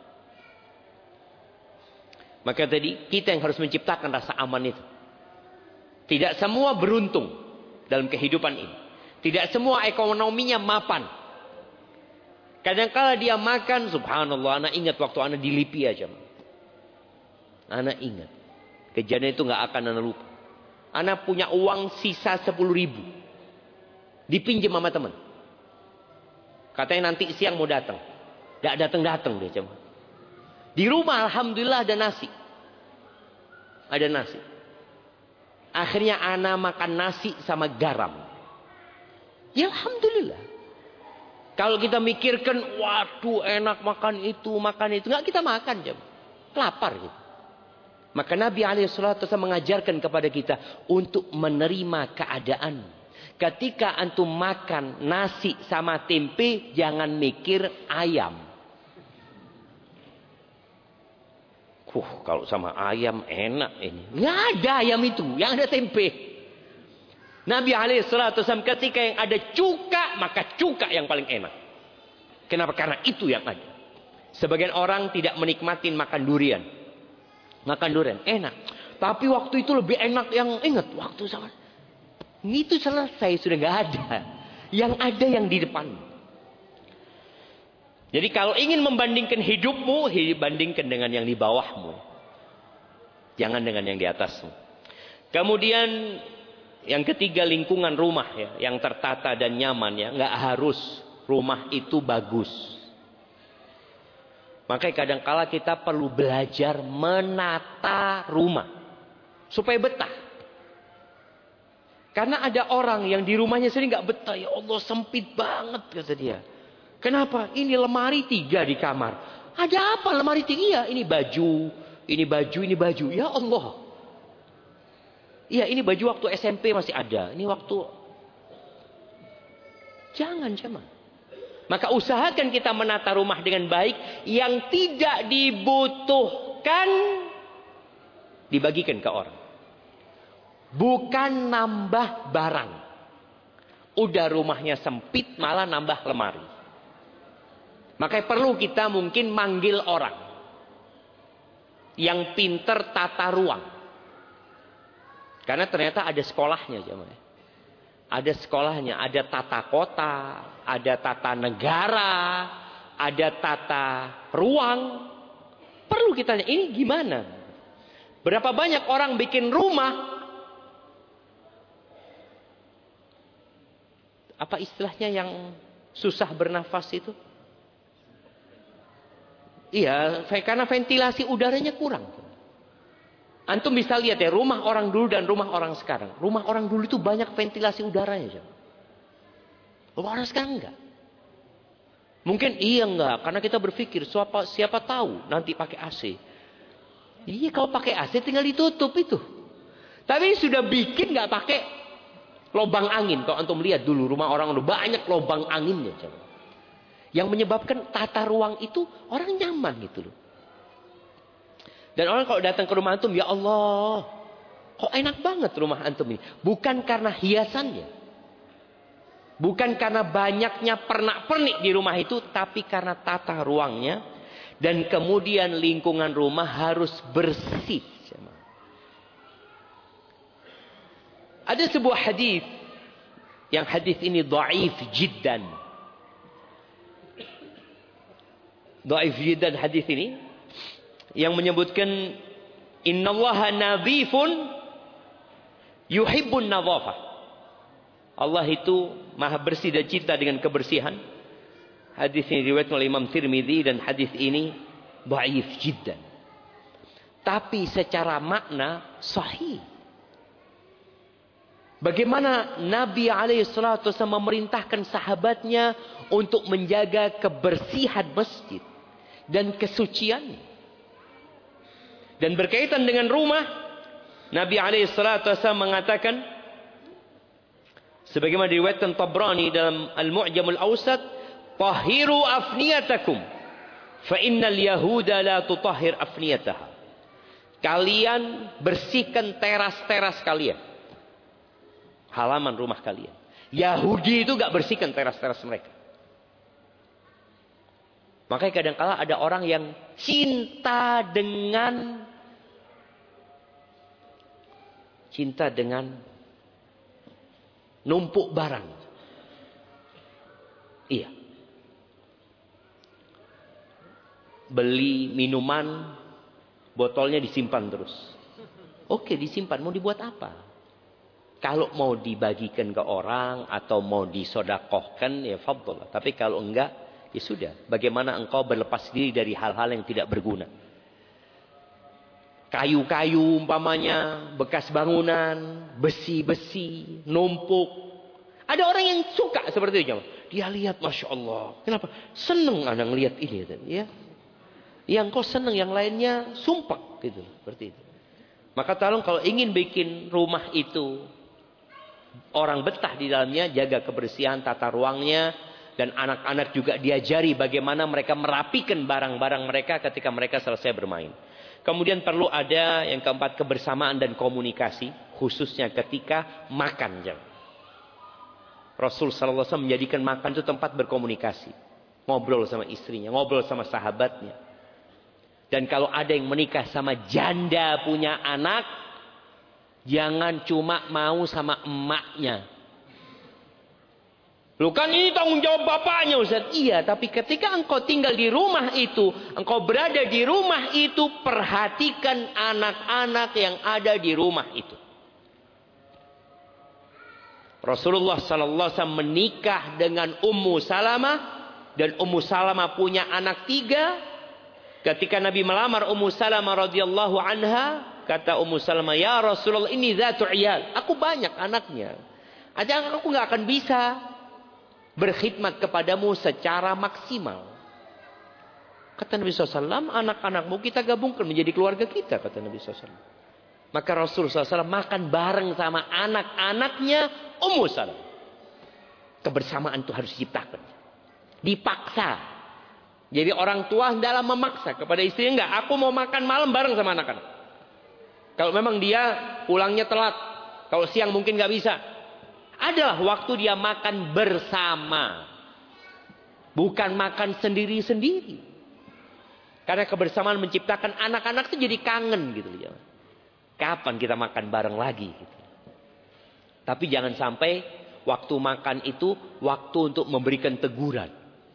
Maka tadi kita yang harus menciptakan rasa aman itu. Tidak semua beruntung dalam kehidupan ini. Tidak semua ekonominya mapan. Kadang-kala dia makan, subhanallah, anak ingat waktu anak di Lipi aja. Anak ingat. Kejadian itu gak akan anak lupa. Anak punya uang sisa sepuluh ribu. Dipinjam sama teman. Katanya nanti siang mau datang. Gak datang-datang dia cuma. Di rumah alhamdulillah ada nasi. Ada nasi. Akhirnya anak makan nasi sama garam. Ya alhamdulillah. Kalau kita mikirkan, waduh enak makan itu, makan itu. Enggak, kita makan jam. Lapar gitu. Maka Nabi alaihi salatu wasallam mengajarkan kepada kita untuk menerima keadaan. Ketika antum makan nasi sama tempe, jangan mikir ayam. Uh, kalau sama ayam enak ini. Nggak ada ayam itu, yang ada tempe. Nabi alaihi salatu wasallam ketika yang ada cuka, maka cuka yang paling enak. Kenapa? Karena itu yang ada. Sebagian orang tidak menikmatin makan durian. Makan durian enak. Tapi waktu itu lebih enak yang ingat waktu sama. Itu selesai sudah nggak ada. Yang ada yang di depan. Jadi kalau ingin membandingkan hidupmu, bandingkan dengan yang di bawahmu. Jangan dengan yang di atasmu. Kemudian yang ketiga lingkungan rumah ya, yang tertata dan nyaman ya, nggak harus rumah itu bagus. Makanya kadang-kala kita perlu belajar menata rumah supaya betah. Karena ada orang yang di rumahnya sendiri nggak betah, ya Allah sempit banget kata dia. Kenapa? Ini lemari tiga di kamar. Ada apa lemari tiga? Ya, ini baju, ini baju, ini baju. Ya Allah. Iya, ini baju waktu S M P masih ada. Ini waktu. Jangan, jangan. Maka usahakan kita menata rumah dengan baik. Yang tidak dibutuhkan, dibagikan ke orang. Bukan nambah barang. Udah rumahnya sempit, malah nambah lemari. Makanya perlu kita mungkin manggil orang yang pinter tata ruang. Karena ternyata ada sekolahnya jemaah. Ada sekolahnya, ada tata kota, ada tata negara, ada tata ruang. Perlu kita tanya, ini gimana? Berapa banyak orang bikin rumah? Apa istilahnya yang susah bernafas itu? Iya, karena ventilasi udaranya kurang. Antum bisa lihat ya, rumah orang dulu dan rumah orang sekarang. Rumah orang dulu itu banyak ventilasi udaranya. Rumah orang sekarang enggak. Mungkin iya enggak, karena kita berpikir siapa, siapa tahu nanti pakai A C. Iya, kalau pakai A C tinggal ditutup itu. Tapi sudah bikin enggak pakai lubang angin. Kalau antum lihat dulu rumah orang dulu banyak lubang anginnya. Yang menyebabkan tata ruang itu orang nyaman gitu loh. Dan orang kalau datang ke rumah antum, ya Allah, kok enak banget rumah antum ini. Bukan karena hiasannya. Bukan karena banyaknya pernak-pernik di rumah itu, tapi karena tata ruangnya. Dan kemudian lingkungan rumah harus bersih. Ada sebuah hadis, yang hadis ini dhaif jiddan. Dhaif jiddan hadis ini, yang menyebutkan innallaha nadhifun yuhibbun nadhafah. Allah itu maha bersih dan cinta dengan kebersihan. Hadis ini diriwayatkan oleh Imam Tirmidzi dan hadis ini dhaif jiddan. Tapi secara makna sahih. Bagaimana Nabi alaihi salatu wasallam memerintahkan sahabatnya untuk menjaga kebersihan masjid dan kesuciannya. Dan berkaitan dengan rumah, Nabi alaihi salatu wasallam mengatakan, sebagaimana diriwayatkan Tabrani dalam Al-Mu'jam Al-Awsat, "Tahhiru afniyatakum, fa innal yahuda la tutahhir afniyataha." Kalian bersihkan teras-teras kalian. Halaman rumah kalian. Yahudi itu gak bersihkan teras-teras mereka. Makanya kadang-kala ada orang yang cinta dengan cinta dengan numpuk barang. Iya. Beli minuman, botolnya disimpan terus. Oke, disimpan. Mau dibuat apa? Kalau mau dibagikan ke orang atau mau disodakohkan, ya fadhol. Tapi kalau enggak, ya sudah. Bagaimana engkau berlepas diri dari hal-hal yang tidak berguna? Kayu-kayu umpamanya, bekas bangunan, besi-besi, numpuk. Ada orang yang suka seperti itu. Dia lihat, Masya Allah. Kenapa? Seneng anak ngelihat ini. Ya. Yang kau seneng, yang lainnya sumpah. Gitu, seperti itu. Maka tolong kalau ingin bikin rumah itu, orang betah di dalamnya, jaga kebersihan tata ruangnya. Dan anak-anak juga diajari bagaimana mereka merapikan barang-barang mereka ketika mereka selesai bermain. Kemudian perlu ada yang keempat, kebersamaan dan komunikasi. Khususnya ketika makan. Rasul sallallahu alaihi wasallam menjadikan makan itu tempat berkomunikasi. Ngobrol sama istrinya, ngobrol sama sahabatnya. Dan kalau ada yang menikah sama janda punya anak, jangan cuma mau sama emaknya. Loh kan ini tanggung jawab bapaknya Ustaz. Iya, tapi ketika engkau tinggal di rumah itu, engkau berada di rumah itu, perhatikan anak-anak yang ada di rumah itu. Rasulullah sallallahu alaihi wasallam menikah dengan Ummu Salamah, dan Ummu Salamah punya anak tiga. Ketika Nabi melamar Ummu Salamah radhiyallahu anha, kata Ummu Salamah, "Ya Rasulullah, ini zatu iyal. Aku banyak anaknya. Aja aku nggak akan bisa berkhidmat kepadamu secara maksimal." Kata Nabi sallallahu alaihi wasallam, "Anak-anakmu kita gabungkan menjadi keluarga kita," kata Nabi sallallahu alaihi wasallam. Maka Rasul sallallahu alaihi wasallam makan bareng sama anak-anaknya Ummu Salamah. Kebersamaan itu harus diciptakan. Dipaksa. Jadi orang tua dalam memaksa kepada istrinya, enggak, aku mau makan malam bareng sama anak-anak. Kalau memang dia pulangnya telat, kalau siang mungkin nggak bisa, adalah waktu dia makan bersama, bukan makan sendiri-sendiri. Karena kebersamaan menciptakan anak-anak itu jadi kangen gitu ya. Kapan kita makan bareng lagi? Gitu. Tapi jangan sampai Waktu makan itu waktu untuk memberikan teguran.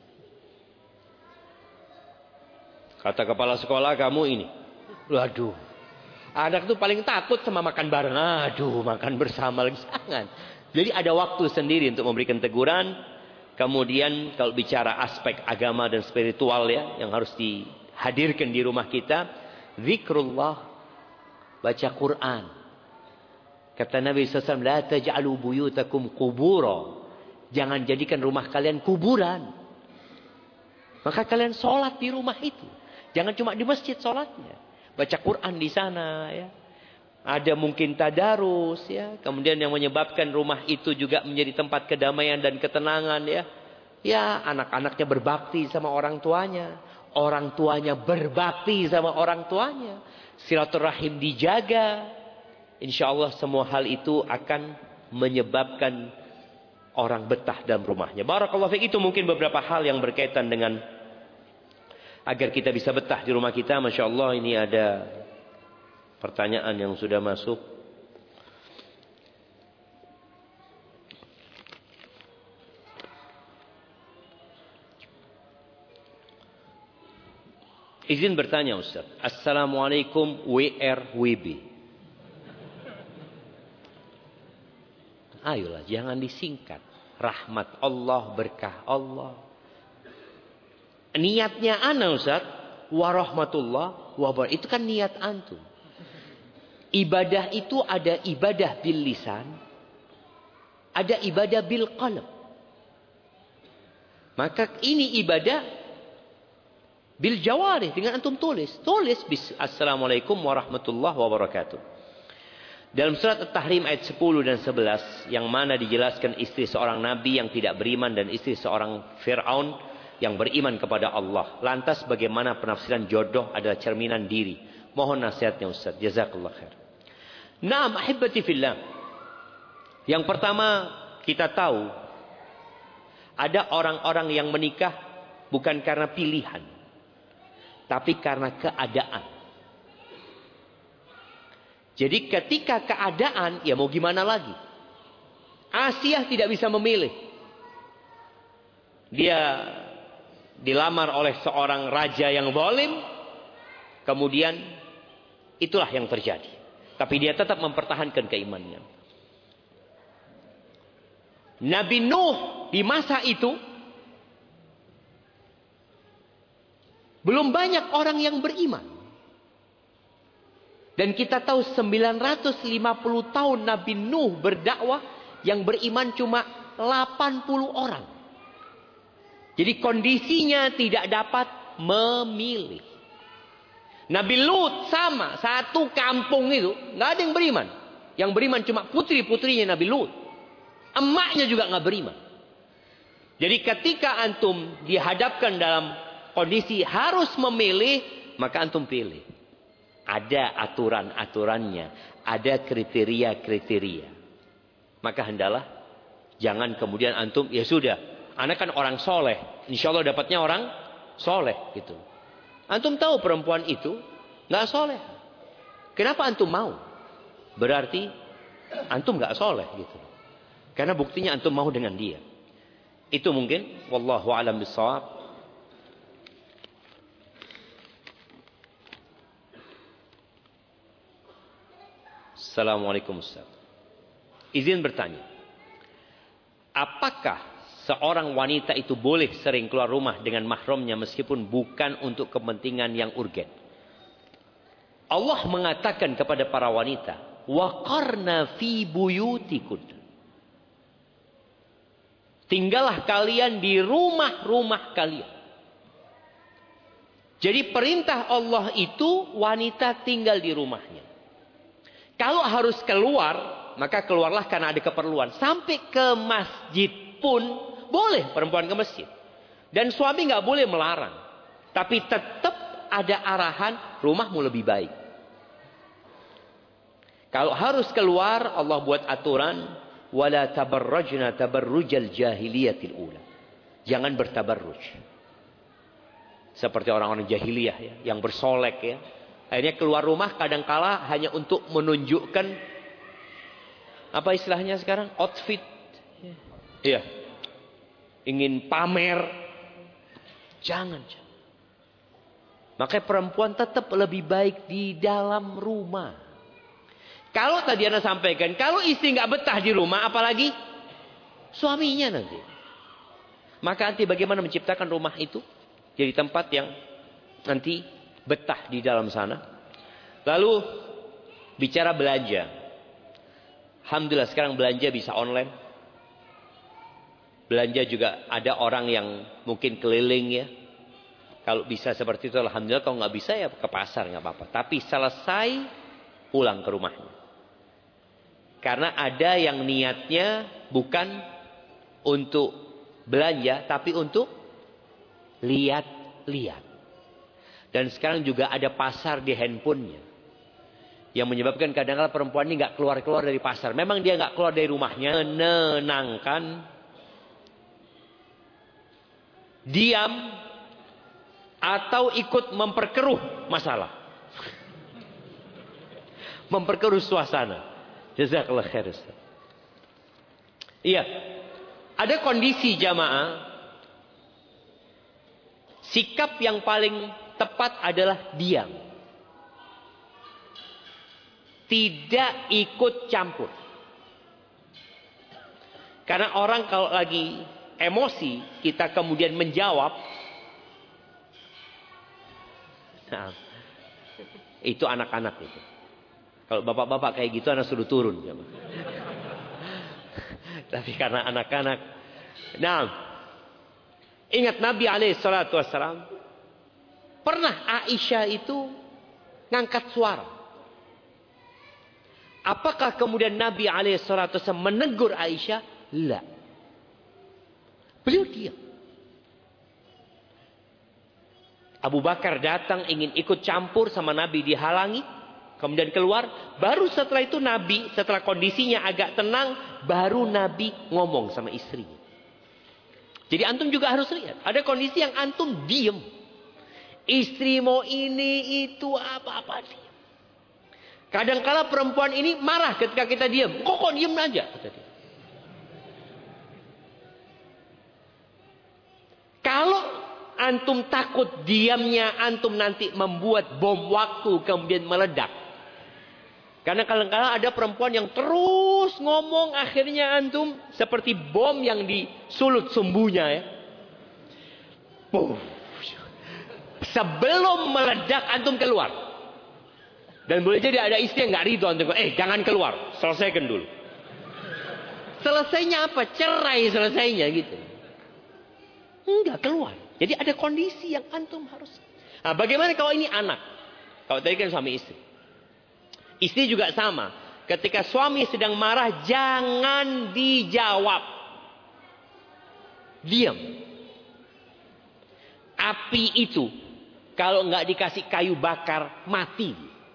Kata kepala sekolah, kamu ini. Waduh. Anak tuh paling takut sama makan bareng. Aduh, makan bersama lagi. Jangan. Jadi ada waktu sendiri untuk memberikan teguran. Kemudian kalau bicara aspek agama dan spiritual ya, yang harus dihadirkan di rumah kita, zikrullah, baca Quran. Kata Nabi sallallahu alaihi wasallam, la taj'alu buyutakum qubura. Jangan jadikan rumah kalian kuburan. Maka kalian sholat di rumah itu. Jangan cuma di masjid sholatnya. Baca Quran di sana ya. Ada mungkin tadarus ya. Kemudian yang menyebabkan rumah itu juga menjadi tempat kedamaian dan ketenangan ya. Ya, anak-anaknya berbakti sama orang tuanya. Orang tuanya berbakti sama orang tuanya. Silaturahim dijaga. Insya Allah semua hal itu akan menyebabkan orang betah dalam rumahnya. Barakallahu fiik. Itu mungkin beberapa hal yang berkaitan dengan agar kita bisa betah di rumah kita. Masya Allah, ini ada pertanyaan yang sudah masuk. Izin bertanya Ustaz. Assalamualaikum W R W B. Ayolah, jangan disingkat. Rahmat Allah, berkah Allah. Niatnya ana Ustaz, warahmatullah wabarakatuh. Itu kan niat antum. Ibadah itu ada ibadah bil lisan, ada ibadah bil qalb. Maka ini ibadah bil jawarih, dengan antum tulis. Tulis bis assalamualaikum warahmatullahi wabarakatuh. Dalam surat At-Tahrim ayat sepuluh dan sebelas, yang mana dijelaskan istri seorang nabi yang tidak beriman dan istri seorang Fir'aun yang beriman kepada Allah. Lantas bagaimana penafsiran jodoh adalah cerminan diri? Mohon nasihatnya Ustaz. Jazakallah khair. Naam ahibati fillah. Yang pertama, kita tahu ada orang-orang yang menikah bukan karena pilihan, tapi karena keadaan. Jadi ketika keadaan, ya mau gimana lagi? Asiyah tidak bisa memilih. Dia dilamar oleh seorang raja yang zalim, kemudian itulah yang terjadi. Tapi dia tetap mempertahankan keimanannya. Nabi Nuh di masa itu belum banyak orang yang beriman. Dan kita tahu sembilan ratus lima puluh tahun Nabi Nuh berdakwah, yang beriman cuma delapan puluh orang. Jadi kondisinya tidak dapat memilih. Nabi Lut sama, satu kampung itu nggak ada yang beriman. Yang beriman cuma putri-putrinya Nabi Lut. Emaknya juga nggak beriman. Jadi ketika antum dihadapkan dalam kondisi harus memilih, maka antum pilih. Ada aturan-aturannya, ada kriteria-kriteria. Maka hendalah jangan kemudian antum, ya sudah, anak kan orang soleh, insya Allah dapatnya orang soleh gitu. Antum tahu perempuan itu nggak soleh. Kenapa antum mau? Berarti antum nggak soleh gitu. Karena buktinya antum mau dengan dia. Itu mungkin. Wallahu a'lam bishawab. Assalamualaikum Ustaz. Izin bertanya. Apakah seorang wanita itu boleh sering keluar rumah dengan mahramnya meskipun bukan untuk kepentingan yang urgen? Allah mengatakan kepada para wanita, waqarna fi buyutikun. Tinggallah kalian di rumah-rumah kalian. Jadi perintah Allah itu wanita tinggal di rumahnya. Kalau harus keluar, maka keluarlah karena ada keperluan. Sampai ke masjid pun boleh perempuan ke masjid. Dan suami nggak boleh melarang. Tapi tetap ada arahan, rumahmu lebih baik. Kalau harus keluar, Allah buat aturan, wala tabarrajna tabarrujal jahiliyatil ula. Jangan bertabarruj. Seperti orang-orang jahiliyah ya, yang bersolek ya. Akhirnya keluar rumah kadangkala hanya untuk menunjukkan apa istilahnya sekarang? Outfit Iya. Ingin pamer. Jangan. Makanya perempuan tetap lebih baik di dalam rumah. Kalau tadi Anda sampaikan, kalau istri nggak betah di rumah, apalagi suaminya nanti. Maka nanti bagaimana menciptakan rumah itu jadi tempat yang nanti betah di dalam sana. Lalu bicara belanja. Alhamdulillah sekarang belanja bisa online. Belanja juga ada orang yang mungkin keliling ya. Kalau bisa seperti itu alhamdulillah. Kalau nggak bisa ya ke pasar nggak apa-apa. Tapi selesai pulang ke rumahnya. Karena ada yang niatnya bukan untuk belanja, tapi untuk lihat-lihat. Dan sekarang juga ada pasar di handphonenya. Yang menyebabkan kadang-kadang perempuan ini nggak keluar-keluar dari pasar. Memang dia nggak keluar dari rumahnya, menenangkan, diam, atau ikut memperkeruh masalah. Memperkeruh suasana. Jazakallah khair Ustaz. Iya. Ada kondisi jamaah. Sikap yang paling tepat adalah diam. Tidak ikut campur. Karena orang kalau lagi emosi, kita kemudian menjawab. Nah, itu anak-anak itu. Kalau bapak-bapak kayak gitu anak suruh turun. Tapi karena anak-anak. Nah. Ingat Nabi alaihi salatu wassalam. Pernah Aisyah itu ngangkat suara. Apakah kemudian Nabi alaihi salatu wassalam menegur Aisyah? La. Beliau diam. Abu Bakar datang ingin ikut campur sama Nabi dihalangi. Kemudian keluar, baru setelah itu Nabi, setelah kondisinya agak tenang, baru Nabi ngomong sama istrinya. Jadi antum juga harus lihat, ada kondisi yang antum diem. Istri mau ini, itu, apa-apa diem. Kadang-kala perempuan ini marah ketika kita diem. Kok kok diem aja? Kata dia. Kalau antum takut diamnya antum nanti membuat bom waktu kemudian meledak. Karena kadang-kadang ada perempuan yang terus ngomong akhirnya antum seperti bom yang disulut sumbunya ya. Puh. Sebelum meledak antum keluar. Dan boleh jadi ada istri yang nggak ridho antum. Eh jangan keluar, selesaikan dulu. Selesainya apa? Cerai selesainya gitu. Enggak keluar. Jadi ada kondisi yang antum harus. Nah, bagaimana kalau ini anak? Kalau tadi kan suami istri. Istri juga sama. Ketika suami sedang marah, jangan dijawab. Diam. Api itu, kalau nggak dikasih kayu bakar, mati.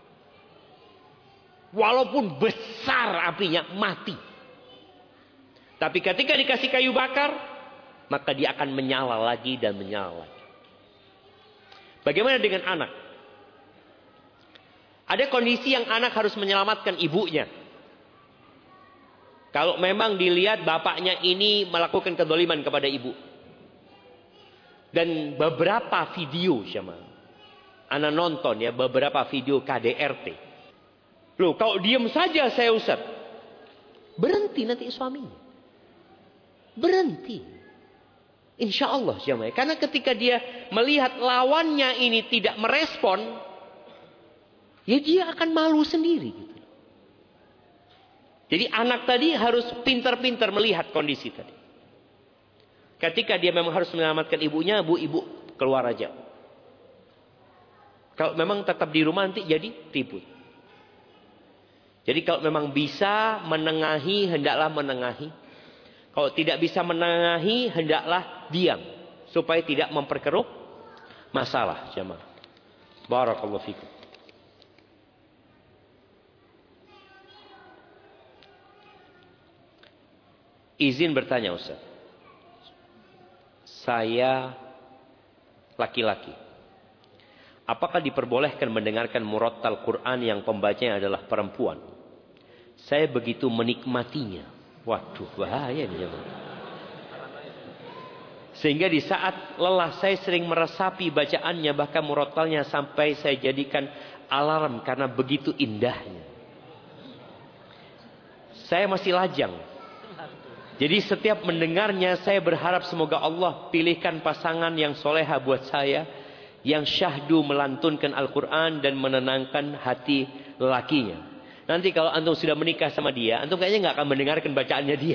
Walaupun besar apinya, mati. Tapi ketika dikasih kayu bakar, maka dia akan menyala lagi dan menyala lagi. Bagaimana dengan anak? Ada kondisi yang anak harus menyelamatkan ibunya. Kalau memang dilihat bapaknya ini melakukan kedoliman kepada ibu. Dan beberapa video sama. Anak nonton ya beberapa video K D R T. Loh kalau diam saja saya Ustaz. Berhenti nanti suaminya. Berhenti. Insya Allah jamaah. Karena ketika dia melihat lawannya ini tidak merespon. Ya dia akan malu sendiri. Gitu. Jadi anak tadi harus pintar-pintar melihat kondisi tadi. Ketika dia memang harus menyelamatkan ibunya, bu ibu keluar aja. Kalau memang tetap di rumah nanti jadi ribut. Jadi kalau memang bisa menengahi, hendaklah menengahi. Kalau tidak bisa menengahi, hendaklah diam. Supaya tidak memperkeruh masalah jemaah. Barakallahu fikum. Izin bertanya Ustaz. Saya laki-laki. Apakah diperbolehkan mendengarkan murattal Quran yang pembacanya adalah perempuan? Saya begitu menikmatinya. Waduh, bahaya nih jemaah. Sehingga di saat lelah saya sering meresapi bacaannya, bahkan murotalnya sampai saya jadikan alarm karena begitu indahnya. Saya masih lajang. Jadi setiap mendengarnya saya berharap semoga Allah pilihkan pasangan yang soleha buat saya, yang syahdu melantunkan Al-Quran dan menenangkan hati lelakinya. Nanti kalau antum sudah menikah sama dia, antum kayaknya nggak akan mendengarkan bacaannya dia.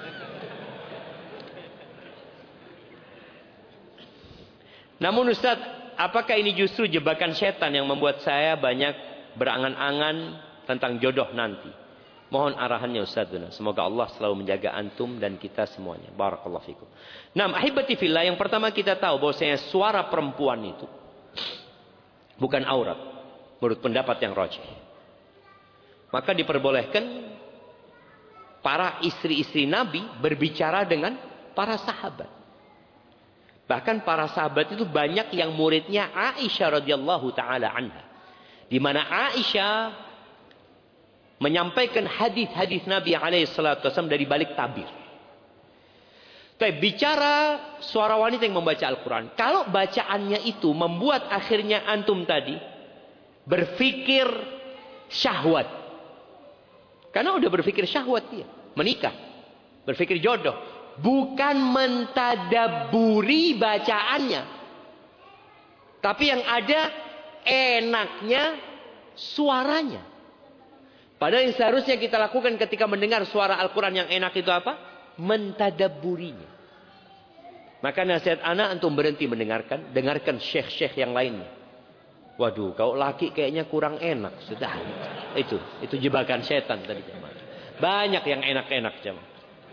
Namun Ustaz, apakah ini justru jebakan setan yang membuat saya banyak berangan-angan tentang jodoh nanti? Mohon arahannya Ustaz. Semoga Allah selalu menjaga antum dan kita semuanya. Barakallahu fikum. Nah, ahibati fillah, yang pertama kita tahu bahwasanya suara perempuan itu bukan aurat menurut pendapat yang rajih. Maka diperbolehkan para istri-istri Nabi berbicara dengan para sahabat. Bahkan para sahabat itu banyak yang muridnya Aisyah radhiyallahu taala anha. Di mana Aisyah menyampaikan hadis-hadis Nabi alaihi salatu wasallam dari balik tabir. Tapi bicara suara wanita yang membaca Al-Quran. Kalau bacaannya itu membuat akhirnya antum tadi berpikir syahwat. Karena udah berpikir syahwat dia. Menikah. Berpikir jodoh. Bukan mentadaburi bacaannya. Tapi yang ada enaknya suaranya. Padahal yang seharusnya kita lakukan ketika mendengar suara Al-Quran yang enak itu apa? Mentadaburinya. Maka nasihat anak antum berhenti mendengarkan. Dengarkan syekh-syekh yang lainnya. Waduh, kalau laki kayaknya kurang enak. Sudah. Itu. Itu jebakan setan tadi. Banyak yang enak-enak jemaah.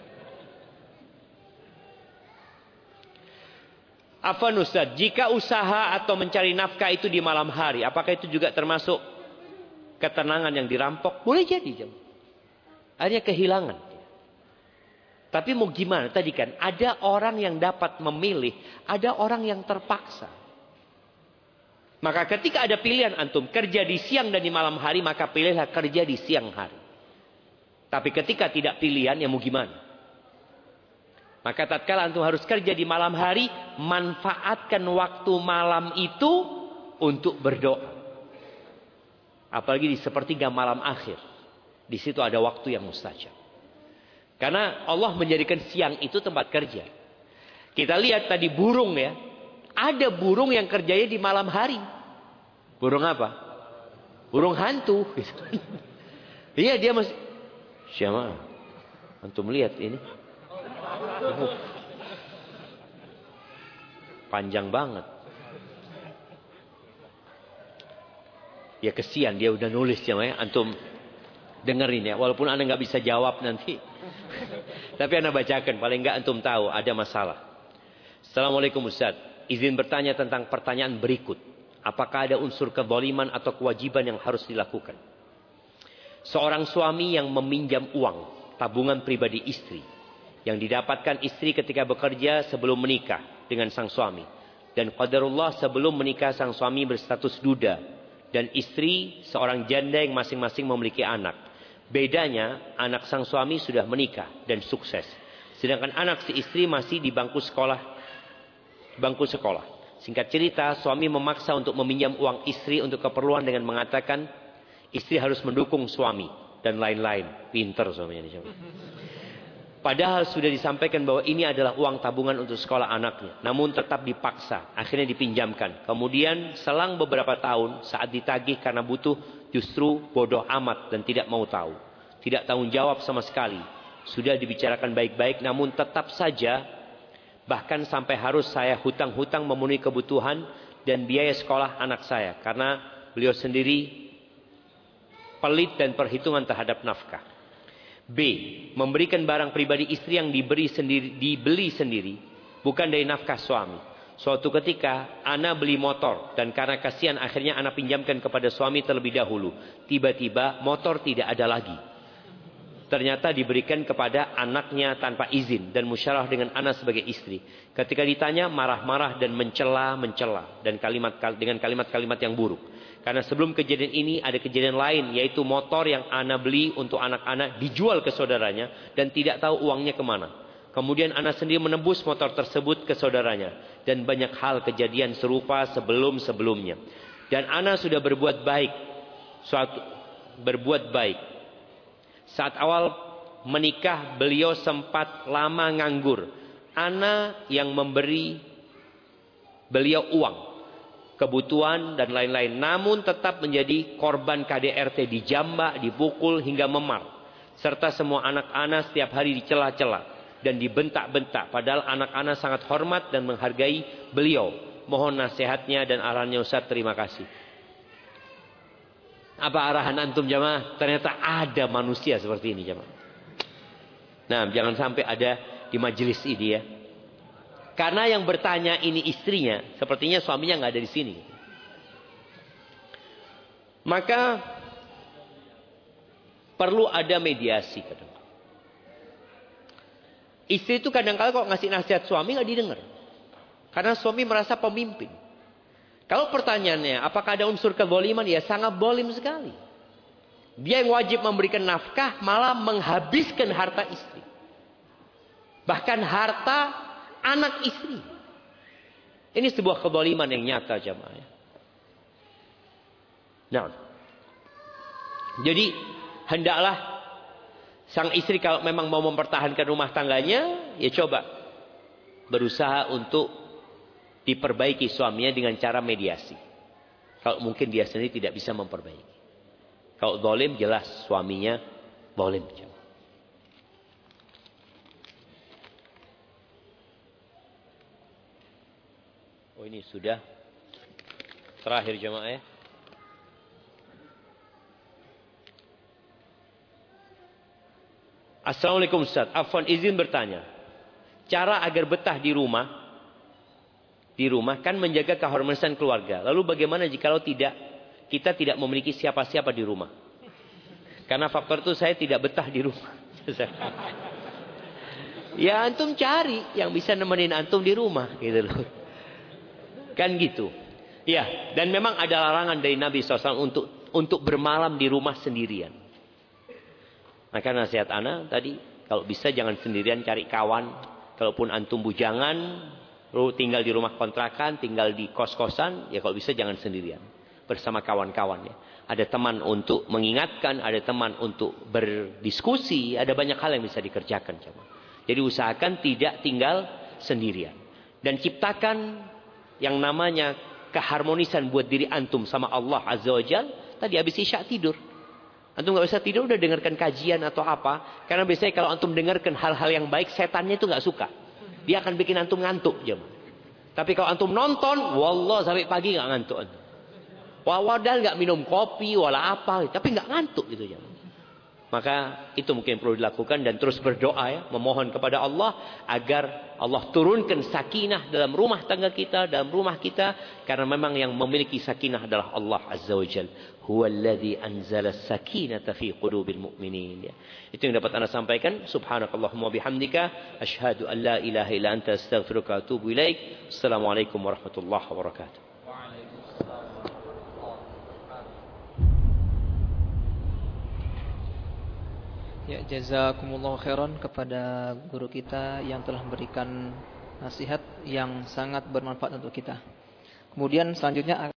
Afwan Ustaz, jika usaha atau mencari nafkah itu di malam hari, apakah itu juga termasuk ketenangan yang dirampok? Boleh jadi jemaah. Akhirnya kehilangan. Tapi mau gimana? Tadi kan ada orang yang dapat memilih, ada orang yang terpaksa. Maka ketika ada pilihan antum kerja di siang dan di malam hari, maka pilihlah kerja di siang hari. Tapi ketika tidak pilihan, ya mau gimana? Maka tatkala antum harus kerja di malam hari, manfaatkan waktu malam itu untuk berdoa. Apalagi di sepertiga malam akhir. Di situ ada waktu yang mustajab. Karena Allah menjadikan siang itu tempat kerja. Kita lihat tadi burung ya. Ada burung yang kerjanya di malam hari. Burung apa? Burung hantu. Iya dia masih. Siapa? Antum lihat ini. Uh, panjang banget. Ya kesian dia udah nulis ya, antum dengerin ya. Walaupun anda nggak bisa jawab nanti, tapi anda bacakan. Paling nggak antum tahu ada masalah. Assalamualaikum Ustaz. Izin bertanya tentang pertanyaan berikut. Apakah ada unsur kezaliman atau kewajiban yang harus dilakukan? Seorang suami yang meminjam uang tabungan pribadi istri yang didapatkan istri ketika bekerja sebelum menikah dengan sang suami. Dan qadarullah sebelum menikah sang suami berstatus duda. Dan istri seorang janda yang masing-masing memiliki anak. Bedanya anak sang suami sudah menikah dan sukses. Sedangkan anak si istri masih di bangku sekolah. Bangku sekolah. Singkat cerita, suami memaksa untuk meminjam uang istri untuk keperluan dengan mengatakan istri harus mendukung suami dan lain-lain. Pinter suaminya ini. Padahal sudah disampaikan bahwa ini adalah uang tabungan untuk sekolah anaknya. Namun tetap dipaksa. Akhirnya dipinjamkan. Kemudian selang beberapa tahun saat ditagih karena butuh justru bodoh amat dan tidak mau tahu. Tidak tanggung jawab sama sekali. Sudah dibicarakan baik-baik namun tetap saja bahkan sampai harus saya hutang-hutang memenuhi kebutuhan dan biaya sekolah anak saya. Karena beliau sendiri pelit dan perhitungan terhadap nafkah. B. Memberikan barang pribadi istri yang diberi sendiri, dibeli sendiri. Bukan dari nafkah suami. Suatu ketika, Ana beli motor. Dan karena kasihan akhirnya Ana pinjamkan kepada suami terlebih dahulu. Tiba-tiba motor tidak ada lagi. Ternyata diberikan kepada anaknya tanpa izin. Dan musyawarah dengan Ana sebagai istri. Ketika ditanya, marah-marah dan mencela-mencela. Dan kalimat dengan kalimat-kalimat yang buruk. Karena sebelum kejadian ini ada kejadian lain, yaitu motor yang ana beli untuk anak-ana dijual ke saudaranya dan tidak tahu uangnya kemana. Kemudian ana sendiri menebus motor tersebut ke saudaranya. Dan banyak hal kejadian serupa sebelum-sebelumnya. Dan ana sudah berbuat baik. Suatu berbuat baik. Saat awal menikah beliau sempat lama nganggur. Ana yang memberi beliau uang, kebutuhan dan lain-lain. Namun tetap menjadi korban K D R T, dijambak, dipukul hingga memar. Serta semua anak-anak setiap hari dicela-cela dan dibentak-bentak. Padahal anak-anak sangat hormat dan menghargai beliau. Mohon nasihatnya dan arahannya Ustaz, terima kasih. Apa arahan antum jamaah? Ternyata ada manusia seperti ini jamaah. Nah, jangan sampai ada di majelis ini ya. Karena yang bertanya ini istrinya, sepertinya suaminya nggak ada di sini. Maka perlu ada mediasi kadang. Istri itu kadang-kala kok ngasih nasihat suami nggak didengar. Karena suami merasa pemimpin. Kalau pertanyaannya, apakah ada unsur kezaliman? Ya sangat zalim sekali. Dia yang wajib memberikan nafkah malah menghabiskan harta istri. Bahkan harta anak istri. Ini sebuah kezaliman yang nyata jamaah. Nah, jadi hendaklah sang istri kalau memang mau mempertahankan rumah tangganya, ya coba berusaha untuk diperbaiki suaminya dengan cara mediasi. Kalau mungkin dia sendiri tidak bisa memperbaiki. Kalau zalim jelas suaminya zalim. Oh ini sudah terakhir jemaah ya. Assalamualaikum Ustaz. Afwan izin bertanya. Cara agar betah di rumah di rumah kan menjaga kehormatan keluarga. Lalu bagaimana jikalau tidak kita tidak memiliki siapa-siapa di rumah? Karena faktor itu saya tidak betah di rumah. Ya antum cari yang bisa nemenin antum di rumah gitu loh. Kan gitu. Ya, dan memang ada larangan dari Nabi shallallahu alaihi wasallam untuk untuk bermalam di rumah sendirian. Maka nasihat ana tadi, kalau bisa jangan sendirian, cari kawan. Kalaupun antum bujangan, lu tinggal di rumah kontrakan, tinggal di kos-kosan, ya kalau bisa jangan sendirian. Bersama kawan-kawan ya. Ada teman untuk mengingatkan, ada teman untuk berdiskusi, ada banyak hal yang bisa dikerjakan. Jadi usahakan tidak tinggal sendirian. Dan ciptakan yang namanya keharmonisan buat diri antum sama Allah Azza wa Jal. Tadi habis isya tidur. Antum gak bisa tidur udah dengarkan kajian atau apa. Karena biasanya kalau antum dengarkan hal-hal yang baik, setannya itu gak suka. Dia akan bikin antum ngantuk. Jemaah. Tapi kalau antum nonton, wallah sampai pagi gak ngantuk antum. Wawadal gak minum kopi, wala apa. Tapi gak ngantuk gitu jemaah. Maka itu mungkin perlu dilakukan dan terus berdoa ya. Memohon kepada Allah agar Allah turunkan sakinah dalam rumah tangga kita, dalam rumah kita. Karena memang yang memiliki sakinah adalah Allah Azza wa Jal. Huwallazi anzala sakinata fi qulubil mu'minin. Ya. Itu yang dapat anda sampaikan. Subhanakallahumma bihamdika. Ashhadu an la ilaha illa anta astaghfiruka wa atubu ilaik. Assalamualaikum warahmatullahi wabarakatuh. Ya, jazakumullah khairan kepada guru kita yang telah memberikan nasihat yang sangat bermanfaat untuk kita. Kemudian selanjutnya